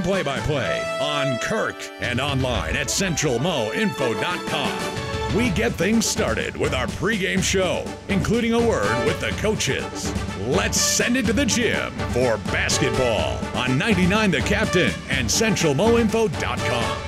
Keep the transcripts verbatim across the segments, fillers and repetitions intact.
play-by-play on Kirk and online at central mo info dot com. We get things started with our pregame show, including a word with the coaches. Let's send it to the gym for basketball on ninety-nine The Captain and central mo info dot com.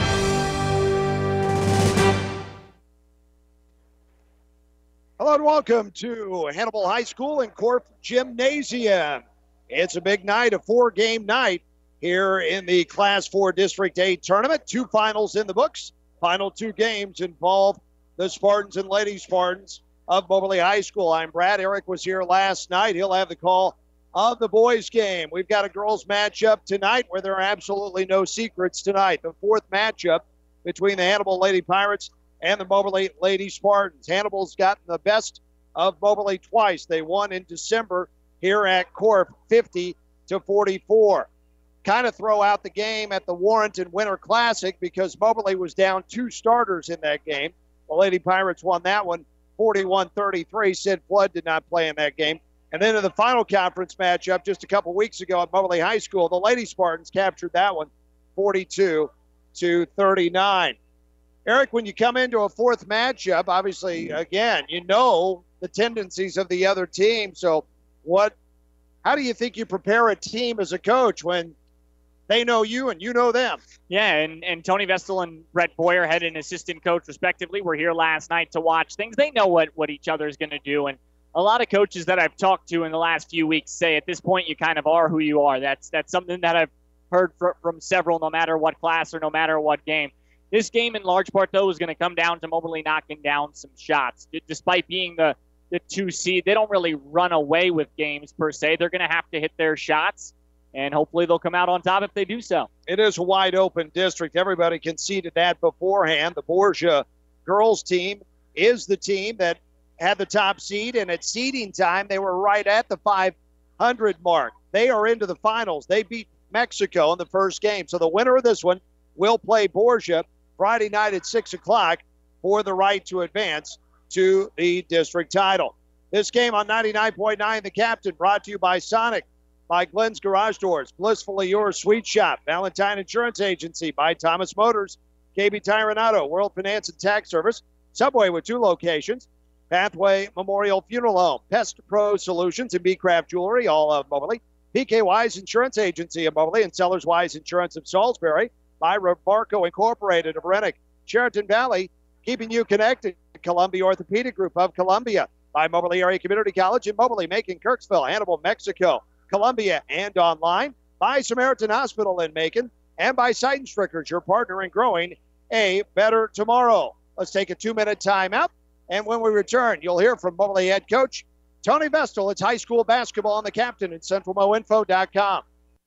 Hello and welcome to Hannibal High School and Corp Gymnasium. It's a big night, a four-game night here in the Class four District eight tournament. Two finals in the books. Final two games involve the Spartans and Lady Spartans of Moberly High School. I'm Brad. Eric was here last night. He'll have the call of the boys' game. We've got a girls' matchup tonight where there are absolutely no secrets tonight. The fourth matchup between the Hannibal Lady Pirates and the Moberly Lady Spartans. Hannibal's gotten the best of Moberly twice. They won in December here at Corp, fifty to forty-four. Kind of throw out the game at the Warrenton Winter Classic because Moberly was down two starters in that game. The Lady Pirates won that one forty-one thirty-three. Sid Flood did not play in that game. And then in the final conference matchup just a couple weeks ago at Moberly High School, the Lady Spartans captured that one forty-two to thirty-nine. Eric, when you come into a fourth matchup, obviously, again, you know the tendencies of the other team. So what, how do you think you prepare a team as a coach when they know you and you know them? Yeah, and, and Tony Vestal and Brett Boyer, head and assistant coach, respectively, were here last night to watch things. They know what, what each other is going to do. And a lot of coaches that I've talked to in the last few weeks say at this point you kind of are who you are. That's, that's something that I've heard fr- from several, no matter what class or no matter what game. This game, in large part, though, is going to come down to Moberly knocking down some shots. D- despite being the, the two seed, they don't really run away with games, per se. They're going to have to hit their shots, and hopefully they'll come out on top if they do so. It is a wide-open district. Everybody conceded that beforehand. The Borgia girls team is the team that had the top seed, and at seeding time, they were right at the five hundred mark. They are into the finals. They beat Mexico in the first game. So the winner of this one will play Borgia Friday night at six o'clock for the right to advance to the district title. This game on ninety-nine point nine The Captain, brought to you by Sonic, by Glenn's Garage Doors, Blissfully Yours Sweet Shop, Valentine Insurance Agency, by Thomas Motors, K B Tire and Auto, World Finance and Tax Service, Subway with two locations, Pathway Memorial Funeral Home, Pest Pro Solutions, and B-Craft Jewelry, all of Moberly, P K Wise Insurance Agency of Moberly, and Sellers Wise Insurance of Salisbury, by Barco Incorporated of Rennick, Sheraton Valley, keeping you connected, Columbia Orthopedic Group of Columbia, by Moberly Area Community College in Moberly, Macon, Kirksville, Hannibal, Mexico, Columbia, and online, by Samaritan Hospital in Macon, and by Seidenstrickers, your partner in growing a better tomorrow. Let's take a two-minute timeout, and when we return, you'll hear from Moberly head coach Tony Vestal. It's high school basketball on The Captain at central mo info dot com.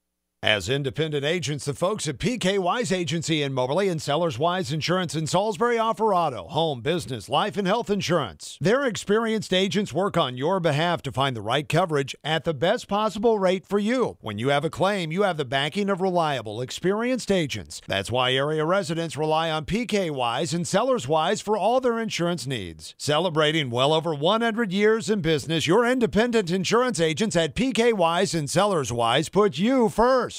As independent agents, the folks at P K Wise Agency in Moberly and Sellers Wise Insurance in Salisbury offer auto, home, business, life, and health insurance. Their experienced agents work on your behalf to find the right coverage at the best possible rate for you. When you have a claim, you have the backing of reliable, experienced agents. That's why area residents rely on P K Wise and Sellers Wise for all their insurance needs. Celebrating well over one hundred years in business, your independent insurance agents at P K Wise and Sellers Wise put you first.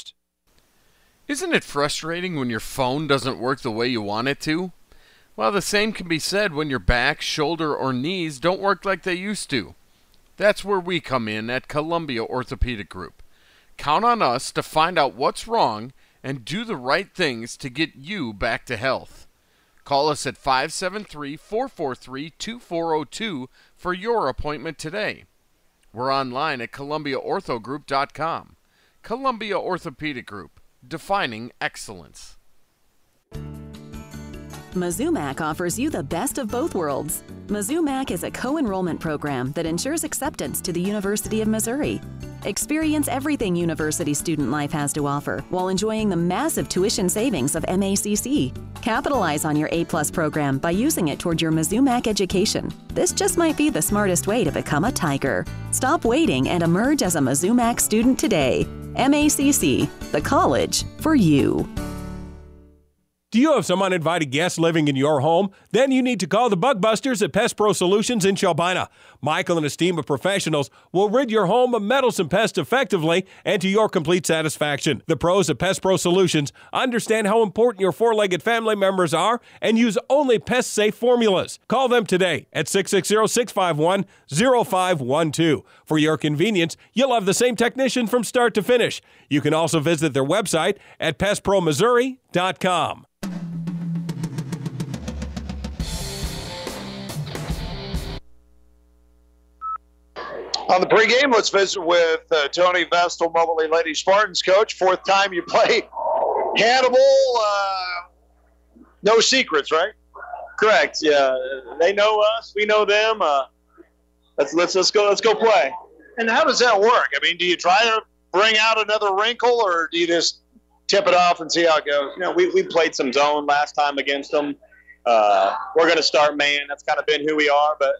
Isn't it frustrating when your phone doesn't work the way you want it to? Well, the same can be said when your back, shoulder, or knees don't work like they used to. That's where we come in at Columbia Orthopedic Group. Count on us to find out what's wrong and do the right things to get you back to health. Call us at five seven three, four four three, two four zero two for your appointment today. We're online at columbia ortho group dot com. Columbia Orthopedic Group, defining excellence. Mizzou Mac offers you the best of both worlds. Mizzou Mac is a co-enrollment program that ensures acceptance to the University of Missouri. Experience everything university student life has to offer while enjoying the massive tuition savings of M A C C. Capitalize on your A-plus program by using it toward your Mizzou Mac education. This just might be the smartest way to become a Tiger. Stop waiting and emerge as a Mizzou Mac student today. M A C C, the college for you. Do you have some uninvited guests living in your home? Then you need to call the Bug Busters at Pest Pro Solutions in Shelbina. Michael and his team of professionals will rid your home of meddlesome pests effectively and to your complete satisfaction. The pros at Pest Pro Solutions understand how important your four-legged family members are and use only pest-safe formulas. Call them today at six six zero, six five one, zero five one two. For your convenience, you'll have the same technician from start to finish. You can also visit their website at pest pro missouri dot com. On the pregame, let's visit with uh, Tony Vestal, Moberly Lady Spartans coach. Fourth time you play Hannibal. Uh, no secrets, right? Correct. Yeah, they know us. We know them. Uh, let's let's let's go. Let's go play. And how does that work? I mean, do you try to bring out another wrinkle, or do you just tip it off and see how it goes? You know, we we played some zone last time against them. Uh, we're going to start man. That's kind of been who we are, but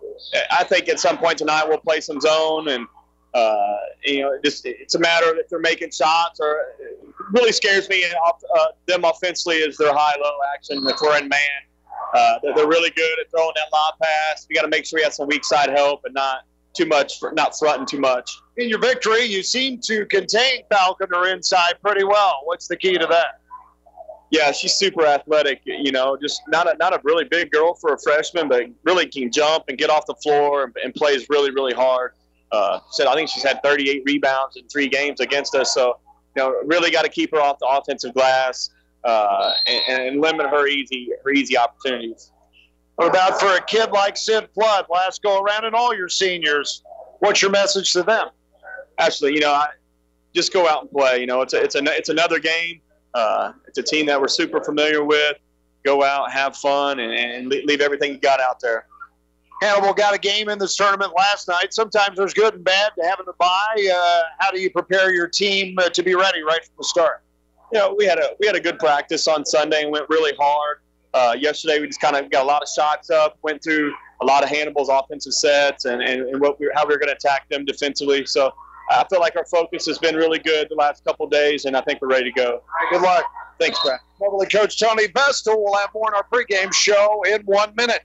I think at some point tonight we'll play some zone, and uh, you know, just it's a matter of if they're making shots. Or it really scares me off, uh, them offensively is their high-low action. If we're in man, uh, they're, they're really good at throwing that lob pass. We got to make sure we have some weak side help and not too much, not fronting too much. In your victory, you seem to contain Falconer inside pretty well. What's the key to that? Yeah, she's super athletic, you know, just not a, not a really big girl for a freshman, but really can jump and get off the floor and, and plays really, really hard. Uh, said I think she's had thirty-eight rebounds in three games against us. So, you know, really got to keep her off the offensive glass uh, and, and limit her easy her easy opportunities. What about for a kid like Sid Flood, last go around, and all your seniors? What's your message to them? Actually, you know, I, just go out and play. You know, it's a, it's a, it's another game. Uh, it's a team that we're super familiar with. Go out, have fun, and, and leave everything you got out there. Hannibal got a game in this tournament last night. Sometimes there's good and bad to having to buy. Uh, how do you prepare your team uh, to be ready right from the start? You know, we had a we had a good practice on Sunday and went really hard. Uh, yesterday we just kind of got a lot of shots up, went through a lot of Hannibal's offensive sets and, and, and what we, how we were going to attack them defensively. So I feel like our focus has been really good the last couple of days, and I think we're ready to go. All right, good luck. Thanks, Brad. Moberly coach Tony Vestal will have more in our pregame show in one minute.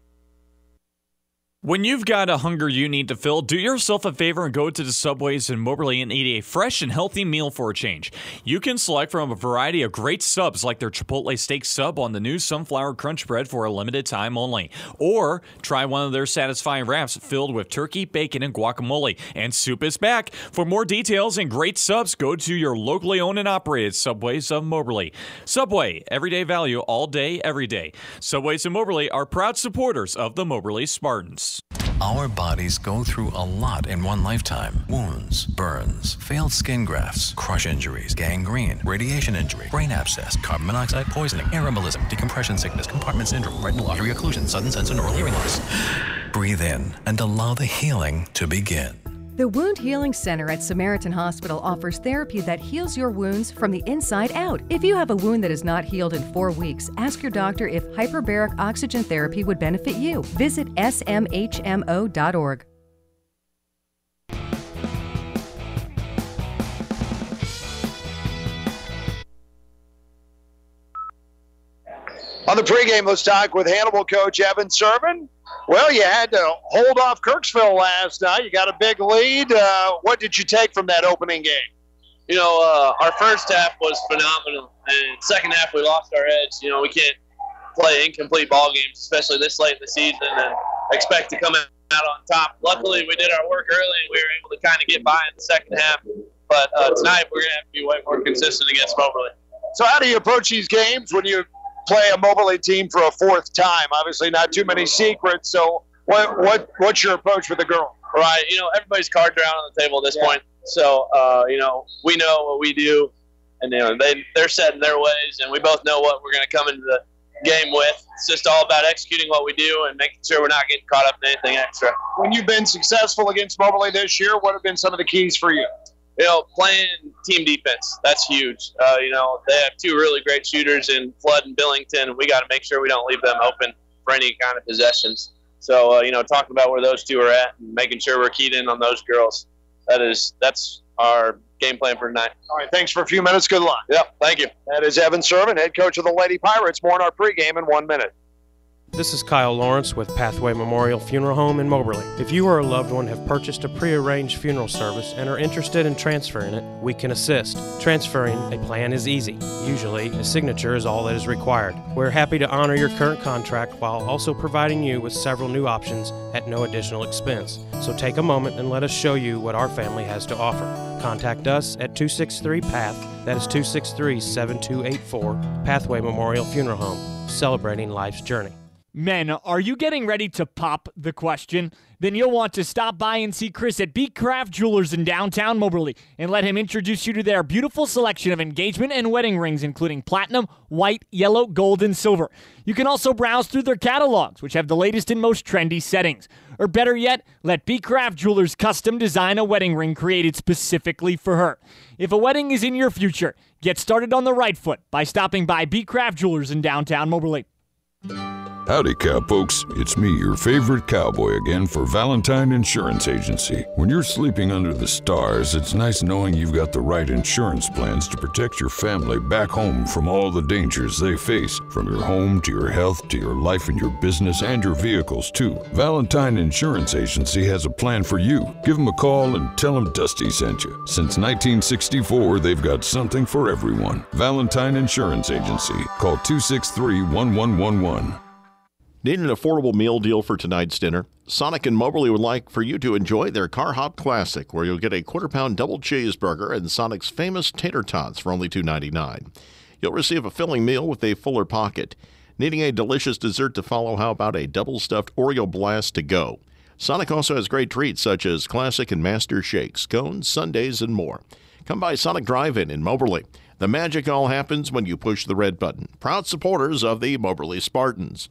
When you've got a hunger you need to fill, do yourself a favor and go to the Subways in Moberly and eat a fresh and healthy meal for a change. You can select from a variety of great subs like their Chipotle steak sub on the new Sunflower Crunch bread for a limited time only. Or try one of their satisfying wraps filled with turkey, bacon, and guacamole. And soup is back. For more details and great subs, go to your locally owned and operated Subways of Moberly. Subway, everyday value all day, every day. Subways in Moberly are proud supporters of the Moberly Spartans. Our bodies go through a lot in one lifetime. Wounds, burns, failed skin grafts, crush injuries, gangrene, radiation injury, brain abscess, carbon monoxide poisoning, air embolism, decompression sickness, compartment syndrome, retinal artery occlusion, sudden sense of neural hearing loss. Breathe in and allow the healing to begin. The Wound Healing Center at Samaritan Hospital offers therapy that heals your wounds from the inside out. If you have a wound that is not healed in four weeks, ask your doctor if hyperbaric oxygen therapy would benefit you. Visit S M H M O dot org. On the pregame, let's talk with Hannibal coach Evan Servin. Well, you had to hold off Kirksville last night. You got a big lead. Uh, what did you take from that opening game? You know, uh, our first half was phenomenal, and second half we lost our edge. You know, we can't play incomplete ball games, especially this late in the season, and expect to come out on top. Luckily, we did our work early, and we were able to kind of get by in the second half. But uh, tonight we're going to have to be way more consistent against Moberly. So how do you approach these games when you play a Moberly team for a fourth time? Obviously not too many secrets. So what what what's your approach with the girl? Right. You know, everybody's cards are out on the table at this yeah. point. So, uh, you know, we know what we do, and, you know, they, they're set in their ways, and we both know what we're going to come into the game with. It's just all about executing what we do and making sure we're not getting caught up in anything extra. When you've been successful against Moberly this year, what have been some of the keys for you? You know, playing team defense, that's huge. Uh, you know, they have two really great shooters in Flood and Billington, and we got to make sure we don't leave them open for any kind of possessions. So, uh, you know, talking about where those two are at and making sure we're keyed in on those girls, that is, that's our game plan for tonight. All right, thanks for a few minutes. Good luck. Yep, thank you. That is Evan Servin, head coach of the Lady Pirates. More on our pregame in one minute. This is Kyle Lawrence with Pathway Memorial Funeral Home in Moberly. If you or a loved one have purchased a prearranged funeral service and are interested in transferring it, we can assist. Transferring a plan is easy. Usually, a signature is all that is required. We're happy to honor your current contract while also providing you with several new options at no additional expense. So take a moment and let us show you what our family has to offer. Contact us at two six three P A T H, that is two six three, seven two eight four, Pathway Memorial Funeral Home, celebrating life's journey. Men, are you getting ready to pop the question? Then you'll want to stop by and see Chris at B Craft Jewelers in downtown Moberly and let him introduce you to their beautiful selection of engagement and wedding rings, including platinum, white, yellow, gold, and silver. You can also browse through their catalogs, which have the latest and most trendy settings. Or better yet, let B Craft Jewelers custom design a wedding ring created specifically for her. If a wedding is in your future, get started on the right foot by stopping by B Craft Jewelers in downtown Moberly. Howdy, cowpokes. It's me, your favorite cowboy again for Valentine Insurance Agency. When you're sleeping under the stars, it's nice knowing you've got the right insurance plans to protect your family back home from all the dangers they face, from your home to your health to your life and your business and your vehicles, too. Valentine Insurance Agency has a plan for you. Give them a call and tell them Dusty sent you. Since nineteen sixty-four, they've got something for everyone. Valentine Insurance Agency. Call two six three, one one one one. Need an affordable meal deal for tonight's dinner? Sonic and Moberly would like for you to enjoy their Car Hop Classic, where you'll get a quarter-pound double cheeseburger and Sonic's famous tater tots for only two ninety-nine. You'll receive a filling meal with a fuller pocket. Needing a delicious dessert to follow? How about a double-stuffed Oreo Blast to go? Sonic also has great treats such as classic and master shakes, cones, sundaes, and more. Come by Sonic Drive-In in Moberly. The magic all happens when you push the red button. Proud supporters of the Moberly Spartans.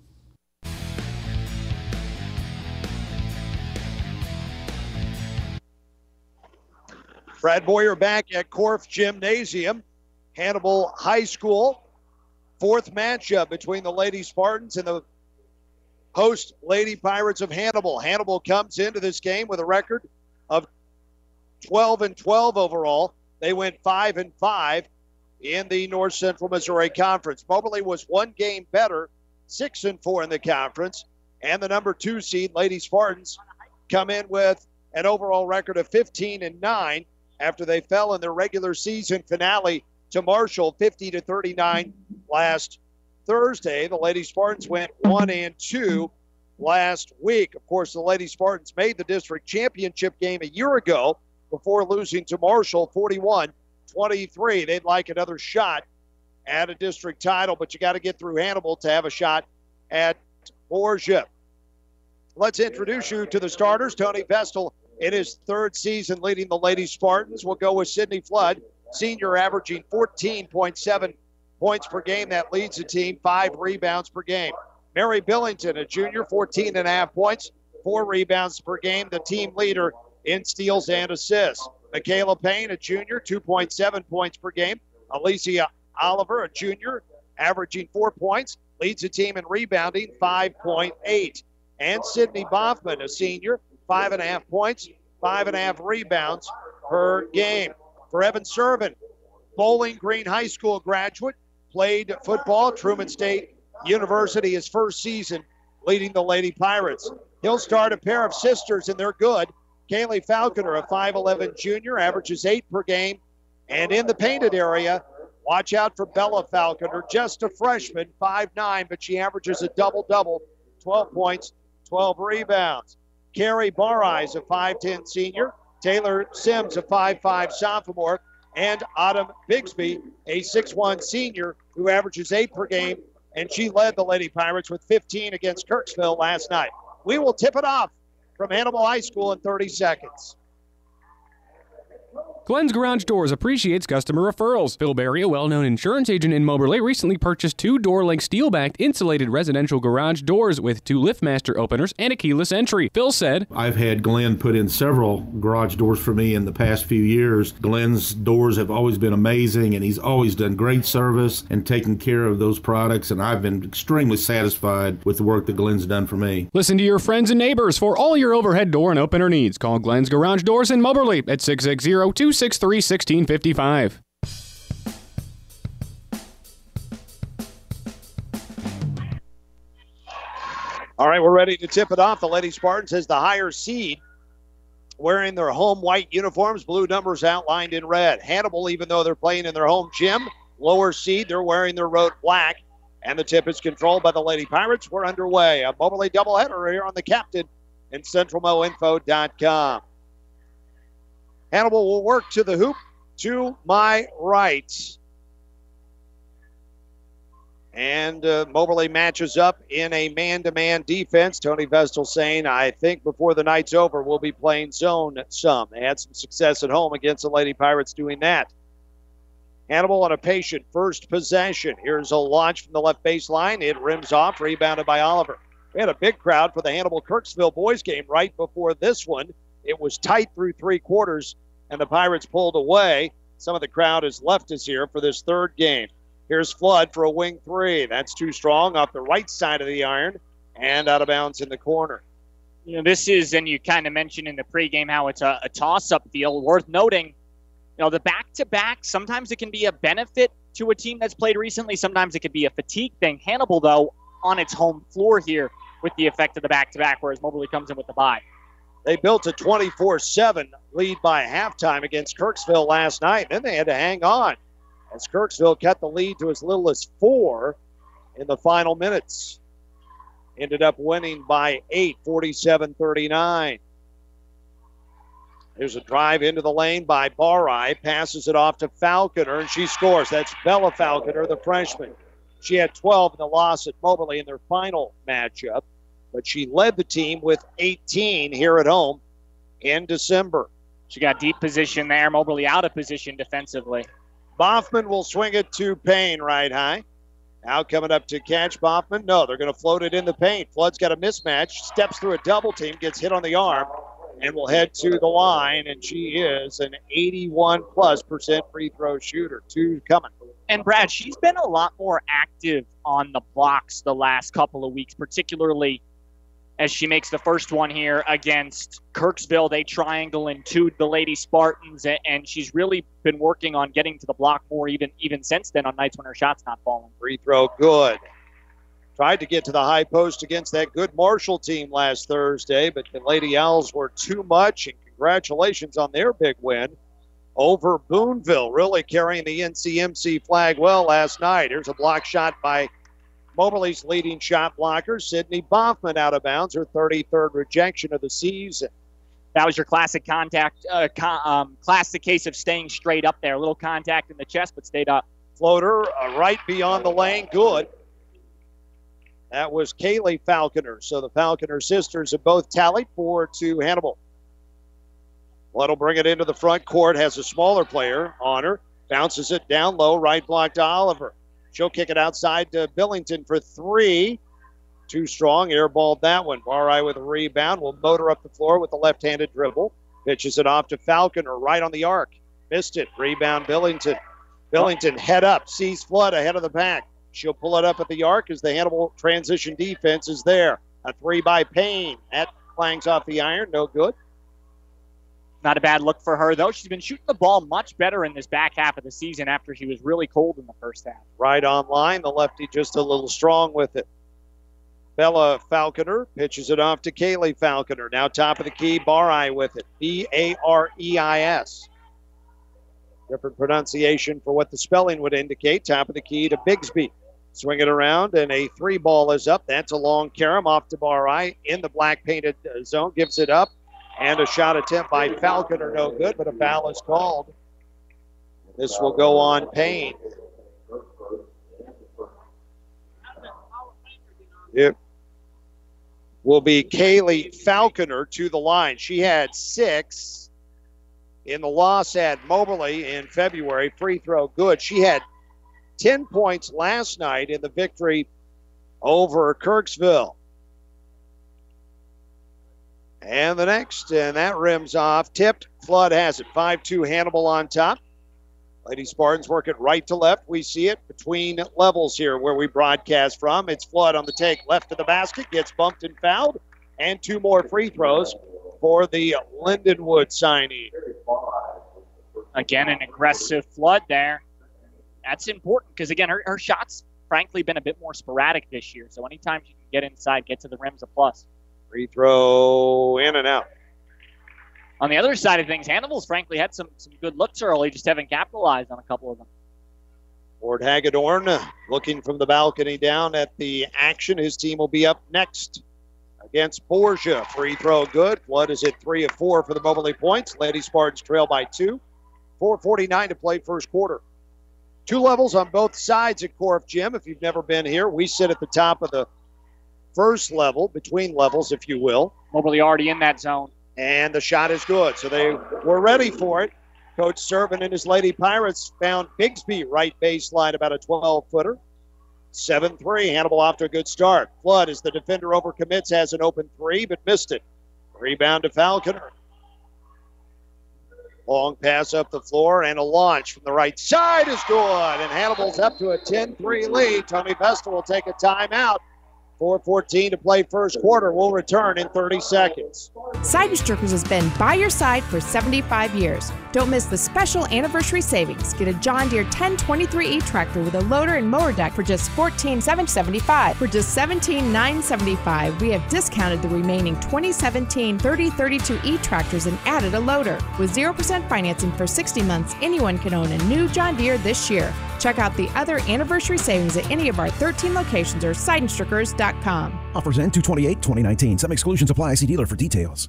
Brad Boyer back at Korf Gymnasium, Hannibal High School. Fourth matchup between the Lady Spartans and the host Lady Pirates of Hannibal. Hannibal comes into this game with a record of twelve and twelve overall. They went five and five in the North Central Missouri Conference. Moberly was one game better, six and four in the conference. And the number two seed, Lady Spartans, come in with an overall record of fifteen and nine. After they fell in their regular season finale to Marshall fifty to thirty-nine last Thursday. The Lady Spartans went one and two last week. Of course, the Lady Spartans made the district championship game a year ago before losing to Marshall forty-one twenty-three. They'd like another shot at a district title, but you got to get through Hannibal to have a shot at Borgia. Let's introduce you to the starters. Tony Vestal in his third season leading the Lady Spartans. We'll go with Sydney Flood, senior, averaging fourteen point seven points per game. That leads the team, five rebounds per game. Mary Billington, a junior, fourteen and a half points, four rebounds per game, the team leader in steals and assists. Michaela Payne, a junior, two point seven points per game. Alicia Oliver, a junior, averaging four points, leads the team in rebounding, five point eight. And Sydney Boffman, a senior, five and a half points, five and a half rebounds per game. For Evan Servin, Bowling Green High School graduate, played football at Truman State University his first season, leading the Lady Pirates. He'll start a pair of sisters, and they're good. Kaylee Falconer, a five eleven junior, averages eight per game. And in the painted area, watch out for Bella Falconer, just a freshman, five nine, but she averages a double-double, twelve points, twelve rebounds. Carrie Bareyes, a five ten senior. Taylor Sims, a five five sophomore. And Autumn Bigsby, a six one senior who averages eight per game. And she led the Lady Pirates with fifteen against Kirksville last night. We will tip it off from Hannibal High School in thirty seconds. Glenn's Garage Doors appreciates customer referrals. Phil Berry, a well-known insurance agent in Moberly, recently purchased two door-length steel-backed insulated residential garage doors with two LiftMaster openers and a keyless entry. Phil said, I've had Glenn put in several garage doors for me in the past few years. Glenn's doors have always been amazing, and he's always done great service and taken care of those products, and I've been extremely satisfied with the work that Glenn's done for me. Listen to your friends and neighbors for all your overhead door and opener needs. Call Glenn's Garage Doors in Moberly at six six zero, two two six three, one six five five. All right, we're ready to tip it off. The Lady Spartans has the higher seed, wearing their home white uniforms, blue numbers outlined in red. Hannibal, even though they're playing in their home gym, lower seed, they're wearing their road black. And the tip is controlled by the Lady Pirates. We're underway. A Moberly doubleheader here on the Captain and Central Mo Info dot com. Hannibal will work to the hoop to my right. And uh, Moberly matches up in a man-to-man defense. Tony Vestal saying, I think before the night's over, we'll be playing zone some. They had some success at home against the Lady Pirates doing that. Hannibal on a patient first possession. Here's a launch from the left baseline. It rims off, rebounded by Oliver. We had a big crowd for the Hannibal-Kirksville boys game right before this one. It was tight through three quarters, and the Pirates pulled away. Some of the crowd has left us here for this third game. Here's Flood for a wing three. That's too strong off the right side of the iron and out of bounds in the corner. You know, this is, and you kind of mentioned in the pregame how it's a, a toss-up deal. Worth noting, you know, the back-to-back, sometimes it can be a benefit to a team that's played recently. Sometimes it could be a fatigue thing. Hannibal, though, on its home floor here with the effect of the back-to-back, whereas Moberly comes in with the bye. They built a twenty-four seven lead by halftime against Kirksville last night. Then they had to hang on as Kirksville cut the lead to as little as four in the final minutes. Ended up winning by eight, forty-seven thirty-nine. There's a drive into the lane by Barai. Passes it off to Falconer, and she scores. That's Bella Falconer, the freshman. She had twelve in the loss at Moberly in their final matchup, but she led the team with eighteen here at home in December. She got deep position there. Moberly out of position defensively. Boffman will swing it to Payne right high. Now coming up to catch Boffman. No, they're going to float it in the paint. Flood's got a mismatch. Steps through a double team. Gets hit on the arm. And will head to the line. And she is an eighty-one plus percent free throw shooter. Two coming. And Brad, she's been a lot more active on the blocks the last couple of weeks, particularly as she makes the first one here against Kirksville. They triangle into the Lady Spartans, and she's really been working on getting to the block more even even since then on nights when her shot's not falling. Free throw good. Tried to get to the high post against that good Marshall team last Thursday, but the Lady Owls were too much, and congratulations on their big win over Boonville, really carrying the N C M C flag well last night. Here's a block shot by Moberly's leading shot blocker, Sydney Boffman, out of bounds, her thirty-third rejection of the season. That was your classic contact, uh, con- um, classic case of staying straight up there. A little contact in the chest, but stayed up. Floater uh, right beyond the lane, good. That was Kaylee Falconer. So the Falconer sisters have both tallied four to Hannibal. Flood will bring it into the front court, has a smaller player on her, bounces it down low, right block to Oliver. She'll kick it outside to Billington for three. Too strong, airballed that one. Barai with a rebound. Will motor up the floor with the left-handed dribble. Pitches it off to Falconer right on the arc. Missed it. Rebound Billington. Billington head up, sees Flood ahead of the pack. She'll pull it up at the arc as the Hannibal transition defense is there. A three by Payne. That clangs off the iron. No good. Not a bad look for her, though. She's been shooting the ball much better in this back half of the season after she was really cold in the first half. Right on line. The lefty just a little strong with it. Bella Falconer pitches it off to Kaylee Falconer. Now top of the key, Barai with it. B A R E I S. Different pronunciation for what the spelling would indicate. Top of the key to Bigsby. Swing it around, and a three ball is up. That's a long carom off to Barai in the black painted zone. Gives it up. And a shot attempt by Falconer, no good, but a foul is called. This will go on Payne. It will be Kaylee Falconer to the line. She had six in the loss at Moberly in February. Free throw good. She had ten points last night in the victory over Kirksville. And the next, and that rims off. Tipped. Flood has it. five two Hannibal on top. Lady Spartans work it right to left. We see it between levels here where we broadcast from. It's Flood on the take. Left to the basket. Gets bumped and fouled. And two more free throws for the Lindenwood signee. Again, an aggressive flood there. That's important because, again, her, her shots, frankly, been a bit more sporadic this year. So anytime she can get inside, get to the rim's a plus. Free throw in and out. On the other side of things, Hannibal's, frankly, had some, some good looks early, just haven't capitalized on a couple of them. Ford Hagedorn looking from the balcony down at the action. His team will be up next against Borgia. Free throw good. Flood is at three of four for the Moberly points. Lady Spartans trail by two. four forty-nine to play first quarter. Two levels on both sides at Corf Gym. If you've never been here, we sit at the top of the first level, between levels, if you will. Moberly already in that zone. And the shot is good, so they were ready for it. Coach Servin and his Lady Pirates found Bigsby right baseline, about a twelve-footer. seven three, Hannibal off to a good start. Flood, as the defender overcommits, has an open three, but missed it. Rebound to Falconer. Long pass up the floor, and a launch from the right side is good. And Hannibal's up to a ten three lead. Tony Vesta will take a timeout. four fourteen to play first quarter. We'll return in thirty seconds. Seidenstrickers has been by your side for seventy-five years. Don't miss the special anniversary savings. Get a John Deere ten twenty-three E tractor with a loader and mower deck for just fourteen thousand seven hundred seventy-five dollars. For just seventeen thousand nine hundred seventy-five dollars, we have discounted the remaining twenty seventeen thirty thirty-two E tractors and added a loader. With zero percent financing for sixty months, anyone can own a new John Deere this year. Check out the other anniversary savings at any of our thirteen locations or Seidenstrickers dot com. Offers end two twenty-eight twenty nineteen. Some exclusions apply. See dealer for details.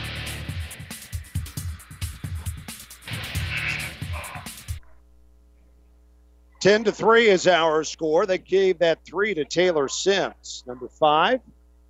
ten to three is our score. They gave that three to Taylor Sims. Number five.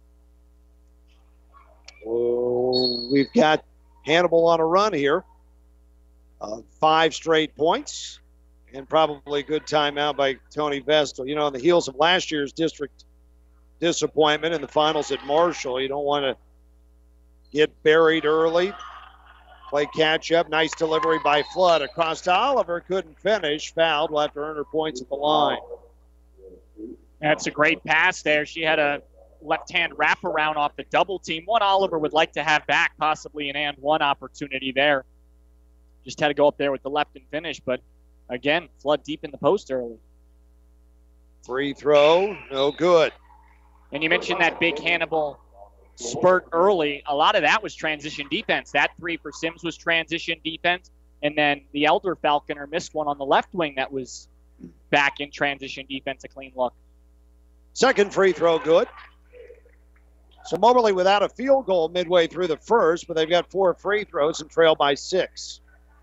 Oh, we've got Hannibal on a run here. Uh, five straight points. And probably a good timeout by Tony Vestal. You know, on the heels of last year's district disappointment in the finals at Marshall, you don't want to get buried early. Play catch up. Nice delivery by Flood across to Oliver. Couldn't finish. Fouled. Will have to earn her points at the line. That's a great pass there. She had a left-hand wraparound off the double team. One Oliver would like to have back, possibly an and one opportunity there. Just had to go up there with the left and finish, but again, Flood deep in the post early. Free throw, no good. And you mentioned that big Hannibal spurt early. A lot of that was transition defense. That three for Sims was transition defense. And then the elder Falconer missed one on the left wing that was back in transition defense, a clean look. Second free throw good. So Moberly without a field goal midway through the first, but they've got four free throws and trail by six.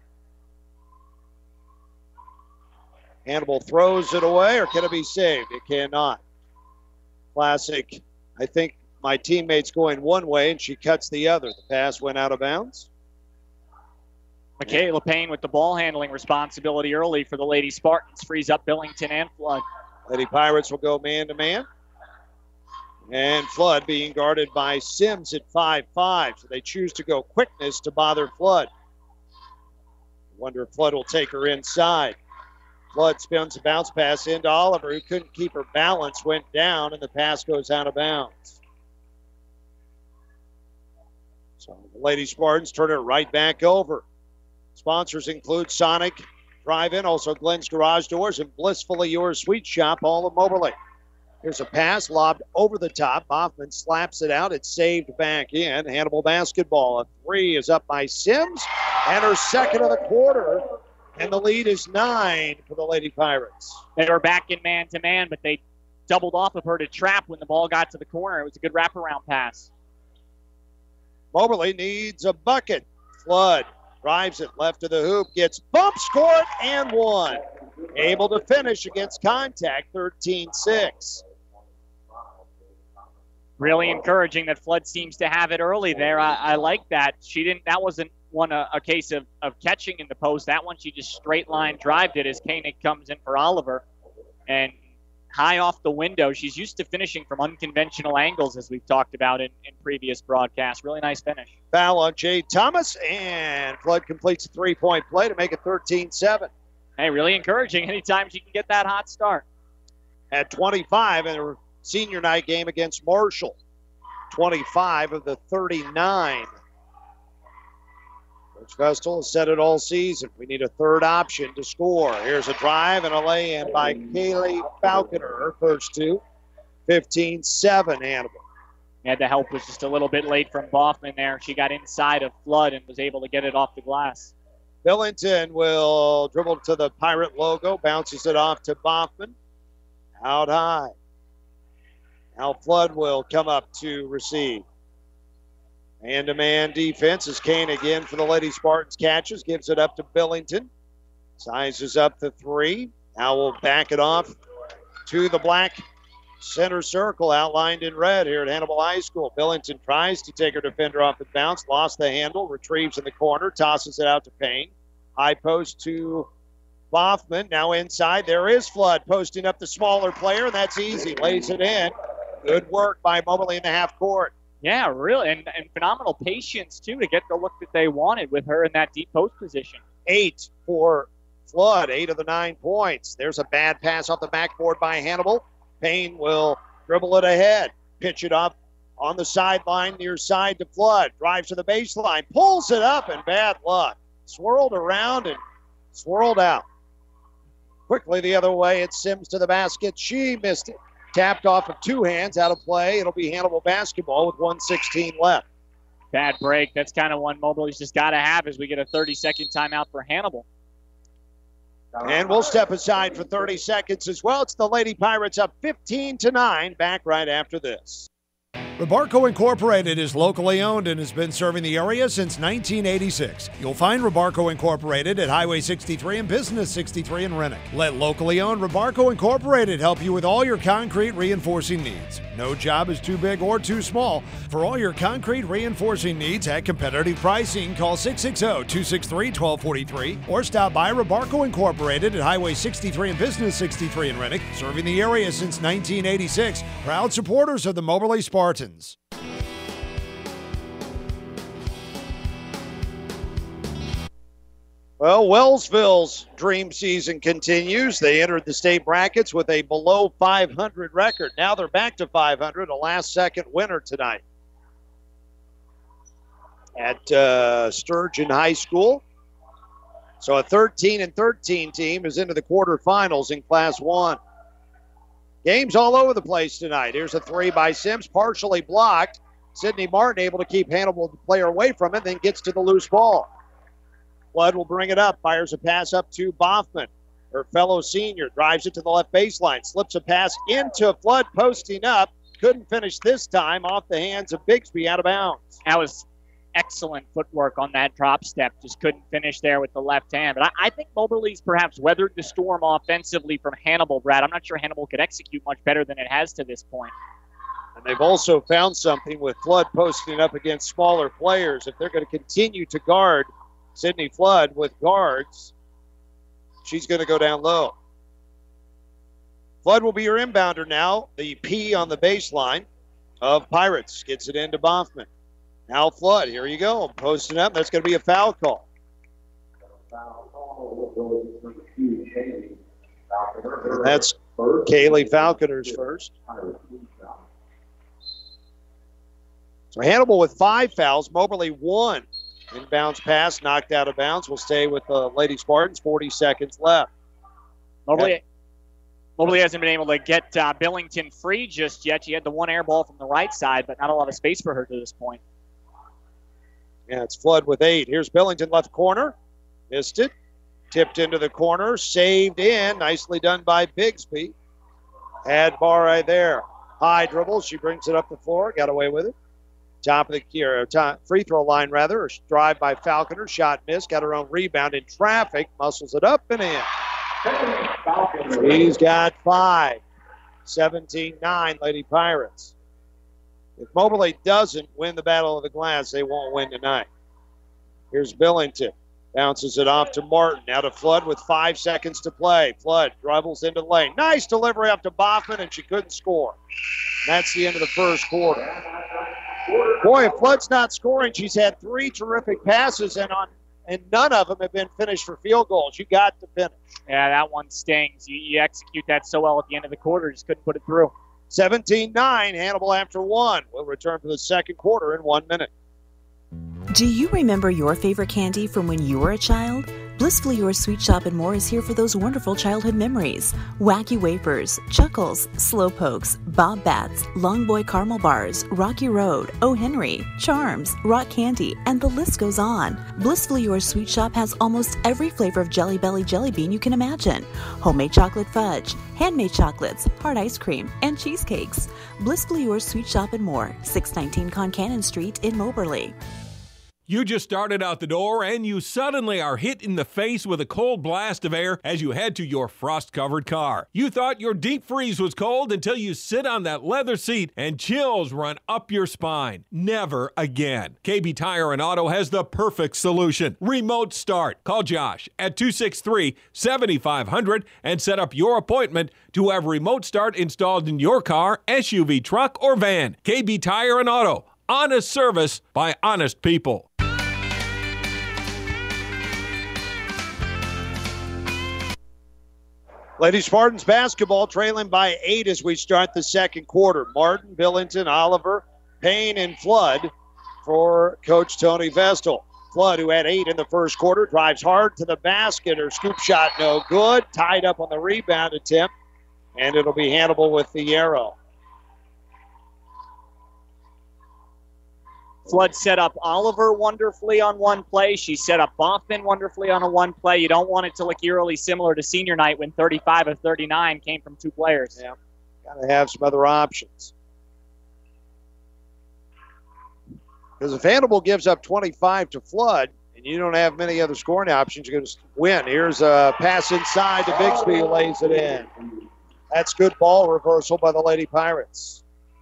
Hannibal throws it away, or can it be saved? It cannot. Classic. I think my teammate's going one way, and she cuts the other. The pass went out of bounds. Michaela Payne with the ball handling responsibility early for the Lady Spartans. Frees up Billington and Flood. Lady Pirates will go man-to-man. And Flood being guarded by Sims at five five. So they choose to go quickness to bother Flood. Wonder if Flood will take her inside. Flood spins a bounce pass into Oliver, who couldn't keep her balance, went down, and the pass goes out of bounds. So the Lady Spartans turn it right back over. Sponsors include Sonic Drive-In, also Glenn's Garage Doors, and Blissfully Yours Sweet Shop, all of Moberly. Here's a pass lobbed over the top. Hoffman slaps it out. It's saved back in. Hannibal basketball. A three is up by Sims, and her second of the quarter. And the lead is nine for the Lady Pirates. They were back in man-to-man, but they doubled off of her to trap when the ball got to the corner. It was a good wraparound pass. Moberly needs a bucket. Flood drives it left of the hoop, gets bumped, scored, and one. Able to finish against contact, thirteen six. Really encouraging that Flood seems to have it early there. I, I like that. She didn't. That wasn't one a, a case of, of catching in the post. That one she just straight line drived it as Koenig comes in for Oliver. And high off the window. She's used to finishing from unconventional angles, as we've talked about in, in previous broadcasts. Really nice finish. Foul on Jade Thomas, and Flood completes a three-point play to make it thirteen seven. Hey, really encouraging anytime she can get that hot start. At twenty-five in her senior night game against Marshall. twenty-five of the thirty-nine. Coach Vestal has said it all season. We need a third option to score. Here's a drive and a lay-in by Kaylee Falconer. Her first two. fifteen seven Hannibal. Yeah, the help was just a little bit late from Boffman there. She got inside of Flood and was able to get it off the glass. Billington will dribble to the Pirate logo, bounces it off to Boffman. Out high. Now Flood will come up to receive. Man-to-man defense is Kane again for the Lady Spartans. Catches, gives it up to Billington. Sizes up the three. Now we'll back it off to the black center circle outlined in red here at Hannibal High School. Billington tries to take her defender off the bounce, lost the handle, retrieves in the corner, tosses it out to Payne. High post to Boffman. Now inside, there is Flood posting up the smaller player, and that's easy. Lays it in. Good work by Moberly in the half court. Yeah, really, and, and phenomenal patience, too, to get the look that they wanted with her in that deep post position. Eight for Flood, eight of the nine points. There's a bad pass off the backboard by Hannibal. Payne will dribble it ahead, pitch it up on the sideline near side to Flood. Drives to the baseline, pulls it up, and bad luck. Swirled around and swirled out. Quickly the other way, it's Sims to the basket. She missed it. Tapped off of two hands, out of play. It'll be Hannibal basketball with one sixteen left. Bad break. That's kind of one Moberly's just got to have as we get a thirty-second timeout for Hannibal. And we'll step aside for thirty seconds as well. It's the Lady Pirates up fifteen to nine. Back right after this. Rebarco Incorporated is locally owned and has been serving the area since nineteen eighty-six. You'll find Rebarco Incorporated at Highway sixty-three and Business sixty-three in Rennick. Let locally owned Rebarco Incorporated help you with all your concrete reinforcing needs. No job is too big or too small. For all your concrete reinforcing needs at competitive pricing, call six six zero, two six three, one two four three or stop by Rebarco Incorporated at Highway sixty-three and Business sixty-three in Rennick, serving the area since nineteen eighty-six. Proud supporters of the Moberly Spartans. Well, Wellsville's dream season continues. They entered the state brackets with a below five hundred record. Now they're back to five hundred, a last-second winner tonight at uh, Sturgeon High School. So a thirteen and thirteen team is into the quarterfinals in Class one. Games all over the place tonight. Here's a three by Sims, partially blocked. Sydney Martin able to keep Hannibal, the player, away from it, then gets to the loose ball. Flood will bring it up, fires a pass up to Boffman. Her fellow senior drives it to the left baseline, slips a pass into Flood, posting up. Couldn't finish this time, off the hands of Bigsby, out of bounds. That was excellent footwork on that drop step. Just couldn't finish there with the left hand. But I, I think Moberly's perhaps weathered the storm offensively from Hannibal, Brad. I'm not sure Hannibal could execute much better than it has to this point. And they've also found something with Flood posting up against smaller players. If they're going to continue to guard Sydney Flood with guards, she's going to go down low. Flood will be your inbounder now. The P on the baseline of Pirates gets it into Boffman. Now Flood, here you go, posting up. That's going to be a foul call. That's Kaylee Falconer's first. So Hannibal with five fouls, Moberly one. Inbounds pass, knocked out of bounds. We'll stay with the Lady Spartans, forty seconds left. Moberly, yeah. Moberly hasn't been able to get uh, Billington free just yet. She had the one air ball from the right side, but not a lot of space for her to this point. Yeah, it's Flood with eight. Here's Billington, left corner. Missed it. Tipped into the corner. Saved in. Nicely done by Bigsby. Had bar right there. High dribble. She brings it up the floor. Got away with it. Top of the key, or top, free throw line, rather. Or drive by Falconer. Shot missed. Got her own rebound in traffic. Muscles it up and in. He's got five. seventeen nine, Lady Pirates. If Moberly doesn't win the Battle of the Glass, they won't win tonight. Here's Billington. Bounces it off to Martin. Now to Flood with five seconds to play. Flood dribbles into the lane. Nice delivery up to Boffman, and she couldn't score. And that's the end of the first quarter. Boy, if Flood's not scoring, she's had three terrific passes, and on and none of them have been finished for field goals. You got to finish. Yeah, that one stings. You, you execute that so well at the end of the quarter, just couldn't put it through. seventeen nine, Hannibal after one. We'll return for the second quarter in one minute. Do you remember your favorite candy from when you were a child? Blissfully Yours Sweet Shop and More is here for those wonderful childhood memories. Wacky Wafers, Chuckles, Slow Pokes, Bob Bats, Long Boy Caramel Bars, Rocky Road, O. Henry, Charms, Rock Candy, and the list goes on. Blissfully Yours Sweet Shop has almost every flavor of Jelly Belly jelly bean you can imagine. Homemade chocolate fudge, handmade chocolates, hard ice cream, and cheesecakes. Blissfully Yours Sweet Shop and More, six nineteen Concannon Street in Moberly. You just started out the door and you suddenly are hit in the face with a cold blast of air as you head to your frost-covered car. You thought your deep freeze was cold until you sit on that leather seat and chills run up your spine. Never again. K B Tire and Auto has the perfect solution. Remote Start. Call Josh at two six three, seven five zero zero and set up your appointment to have Remote Start installed in your car, S U V, truck, or van. K B Tire and Auto. Honest service by honest people. Lady Spartans basketball trailing by eight as we start the second quarter. Martin, Billington, Oliver, Payne, and Flood for Coach Tony Vestal. Flood, who had eight in the first quarter, drives hard to the basket. Her scoop shot no good. Tied up on the rebound attempt, and it'll be Hannibal with the arrow. Flood set up Oliver wonderfully on one play. She set up Boffman wonderfully on a one play. You don't want it to look eerily similar to senior night when thirty-five of thirty-nine came from two players. Yeah, got to have some other options. Because if Hannibal gives up twenty-five to Flood and you don't have many other scoring options, you're going to win. Here's a pass inside to Bigsby, who lays it in. That's good ball reversal by the Lady Pirates.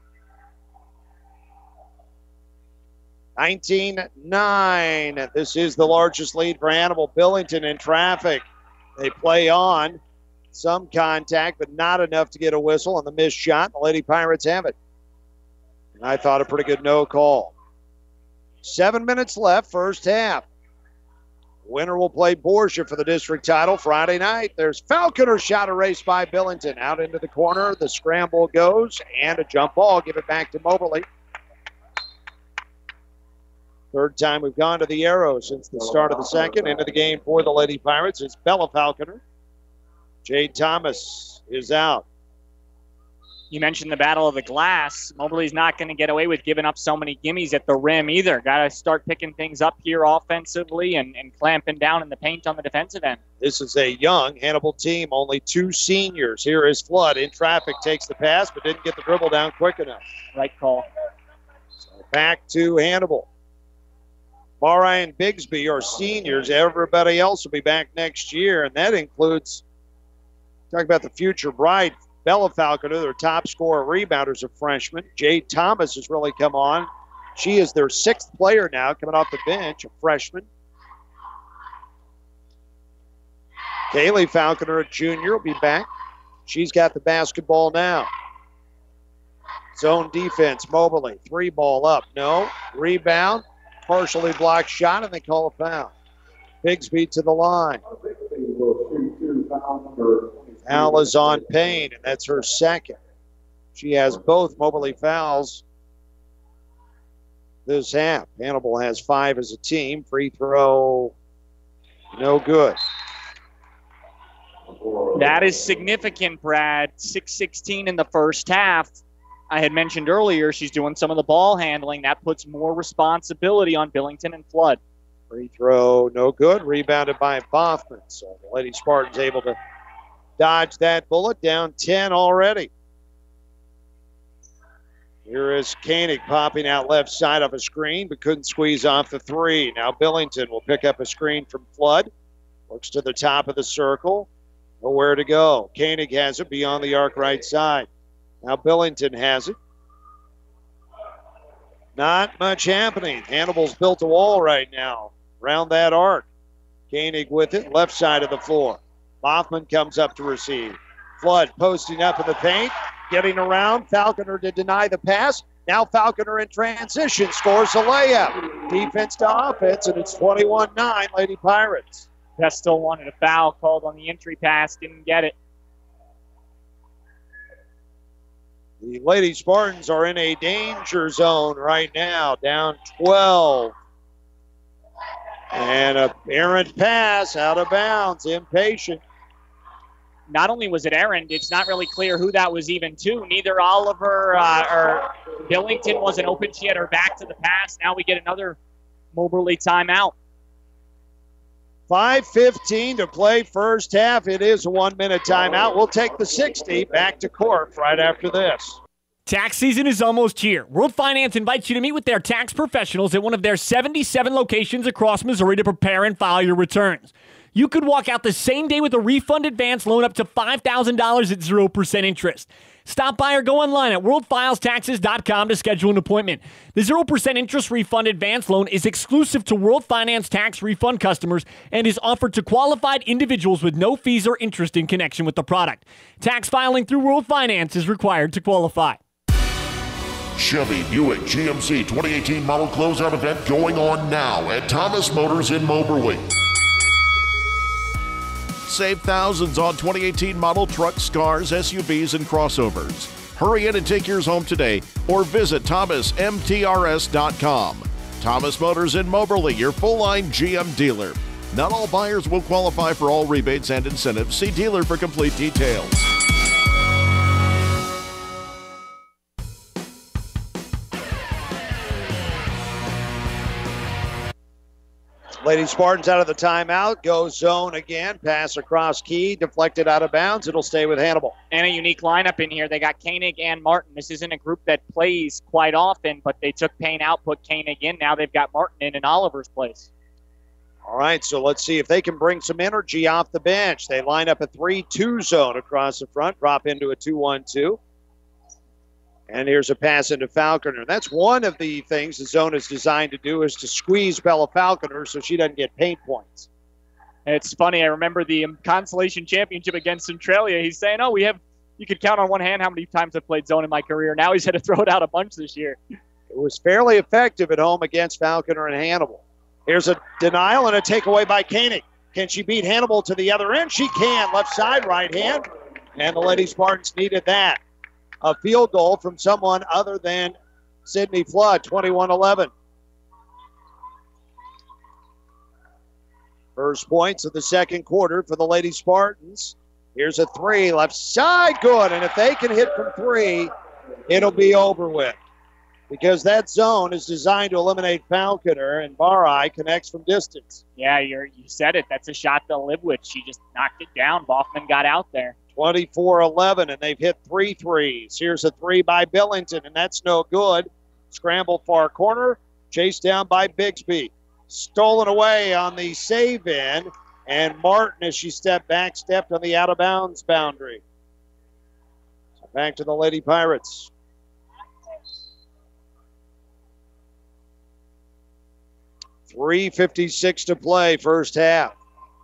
nineteen nine. This is the largest lead for Hannibal. Billington in traffic. They play on. Some contact, but not enough to get a whistle on the missed shot. The Lady Pirates have it. And I thought a pretty good no call. Seven minutes left, first half. Winner will play Borgia for the district title Friday night. There's Falconer shot erased by Billington. Out into the corner. The scramble goes, and a jump ball. Give it back to Moberly. Third time we've gone to the arrow since the start of the second. Into the game for the Lady Pirates. It's Bella Falconer. Jade Thomas is out. You mentioned the battle of the glass. Moberly's not going to get away with giving up so many gimmies at the rim either. Got to start picking things up here offensively and, and clamping down in the paint on the defensive end. This is a young Hannibal team, only two seniors. Here is Flood in traffic, takes the pass, but didn't get the dribble down quick enough. Right call. So back to Hannibal. Barra and Bigsby are seniors. Everybody else will be back next year, and that includes, talk about the future bride, Bella Falconer, their top scorer, rebounders, a freshman. Jade Thomas has really come on. She is their sixth player now, coming off the bench, a freshman. Kaylee Falconer, a junior, will be back. She's got the basketball now. Zone defense, Moberly. Three ball up, no. Rebound. Partially blocked shot, and they call a foul. Bigsby to the line. Foul is on Payne, and that's her second. She has both Moberly fouls this half. Hannibal has five as a team. Free throw, no good. That is significant, Brad. six sixteen in the first half. I had mentioned earlier she's doing some of the ball handling. That puts more responsibility on Billington and Flood. Free throw, no good. Rebounded by Boffman. So the Lady Spartans able to dodge that bullet. Down ten already. Here is Koenig popping out left side off a screen, but couldn't squeeze off the three. Now Billington will pick up a screen from Flood. Looks to the top of the circle. Nowhere to go. Koenig has it beyond the arc right side. Now Billington has it. Not much happening. Hannibal's built a wall right now around that arc. Koenig with it, left side of the floor. Boffman comes up to receive. Flood posting up in the paint, getting around. Falconer to deny the pass. Now Falconer in transition scores a layup. Defense to offense, and it's twenty-one nine Lady Pirates. Vestal wanted a foul called on the entry pass, didn't get it. The Lady Spartans are in a danger zone right now, down twelve. And a errant pass out of bounds, impatient. Not only was it errant, it's not really clear who that was even to. Neither Oliver uh, or Billington wasn't open. She had her back to the pass. Now we get another Moberly timeout. five fifteen to play first half. It is a one-minute timeout. We'll take the sixty back to court right after this. Tax season is almost here. World Finance invites you to meet with their tax professionals at one of their seventy-seven locations across Missouri to prepare and file your returns. You could walk out the same day with a refund advance loan up to five thousand dollars at zero percent interest. Stop by or go online at world files taxes dot com to schedule an appointment. The zero percent interest refund advance loan is exclusive to World Finance tax refund customers and is offered to qualified individuals with no fees or interest in connection with the product. Tax filing through World Finance is required to qualify. Chevy, Buick, G M C twenty eighteen model closeout event going on now at Thomas Motors in Moberly. Save thousands on twenty eighteen model trucks, cars, S U Vs, and crossovers. Hurry in and take yours home today or visit thomas m t r s dot com. Thomas Motors in Moberly, your full-line G M dealer. Not all buyers will qualify for all rebates and incentives. See dealer for complete details. Lady Spartans out of the timeout. Go zone again. Pass across key. Deflected out of bounds. It'll stay with Hannibal. And a unique lineup in here. They got Koenig and Martin. This isn't a group that plays quite often, but they took Payne out, put Koenig in. Now they've got Martin in in Oliver's place. All right, so let's see if they can bring some energy off the bench. They line up a three two zone across the front, drop into a two one two. And here's a pass into Falconer. That's one of the things the zone is designed to do, is to squeeze Bella Falconer so she doesn't get paint points. It's funny. I remember the consolation championship against Centralia. He's saying, oh, we have, you could count on one hand how many times I've played zone in my career. Now he's had to throw it out a bunch this year. It was fairly effective at home against Falconer and Hannibal. Here's a denial and a takeaway by Koenig. Can she beat Hannibal to the other end? She can. Left side, right hand. And the Lady Spartans needed that. A field goal from someone other than Sydney Flood, twenty-one eleven. First points of the second quarter for the Lady Spartans. Here's a three, left side, good. And if they can hit from three, it'll be over with. Because that zone is designed to eliminate Falconer, and Barai connects from distance. Yeah, you're, you said it. That's a shot they'll live with. She just knocked it down. Boffman got out there. twenty-four eleven, and they've hit three threes. Here's a three by Billington, and that's no good. Scramble far corner, chased down by Bigsby. Stolen away on the save-in, and Martin, as she stepped back, stepped on the out-of-bounds boundary. So back to the Lady Pirates. three fifty-six to play, first half.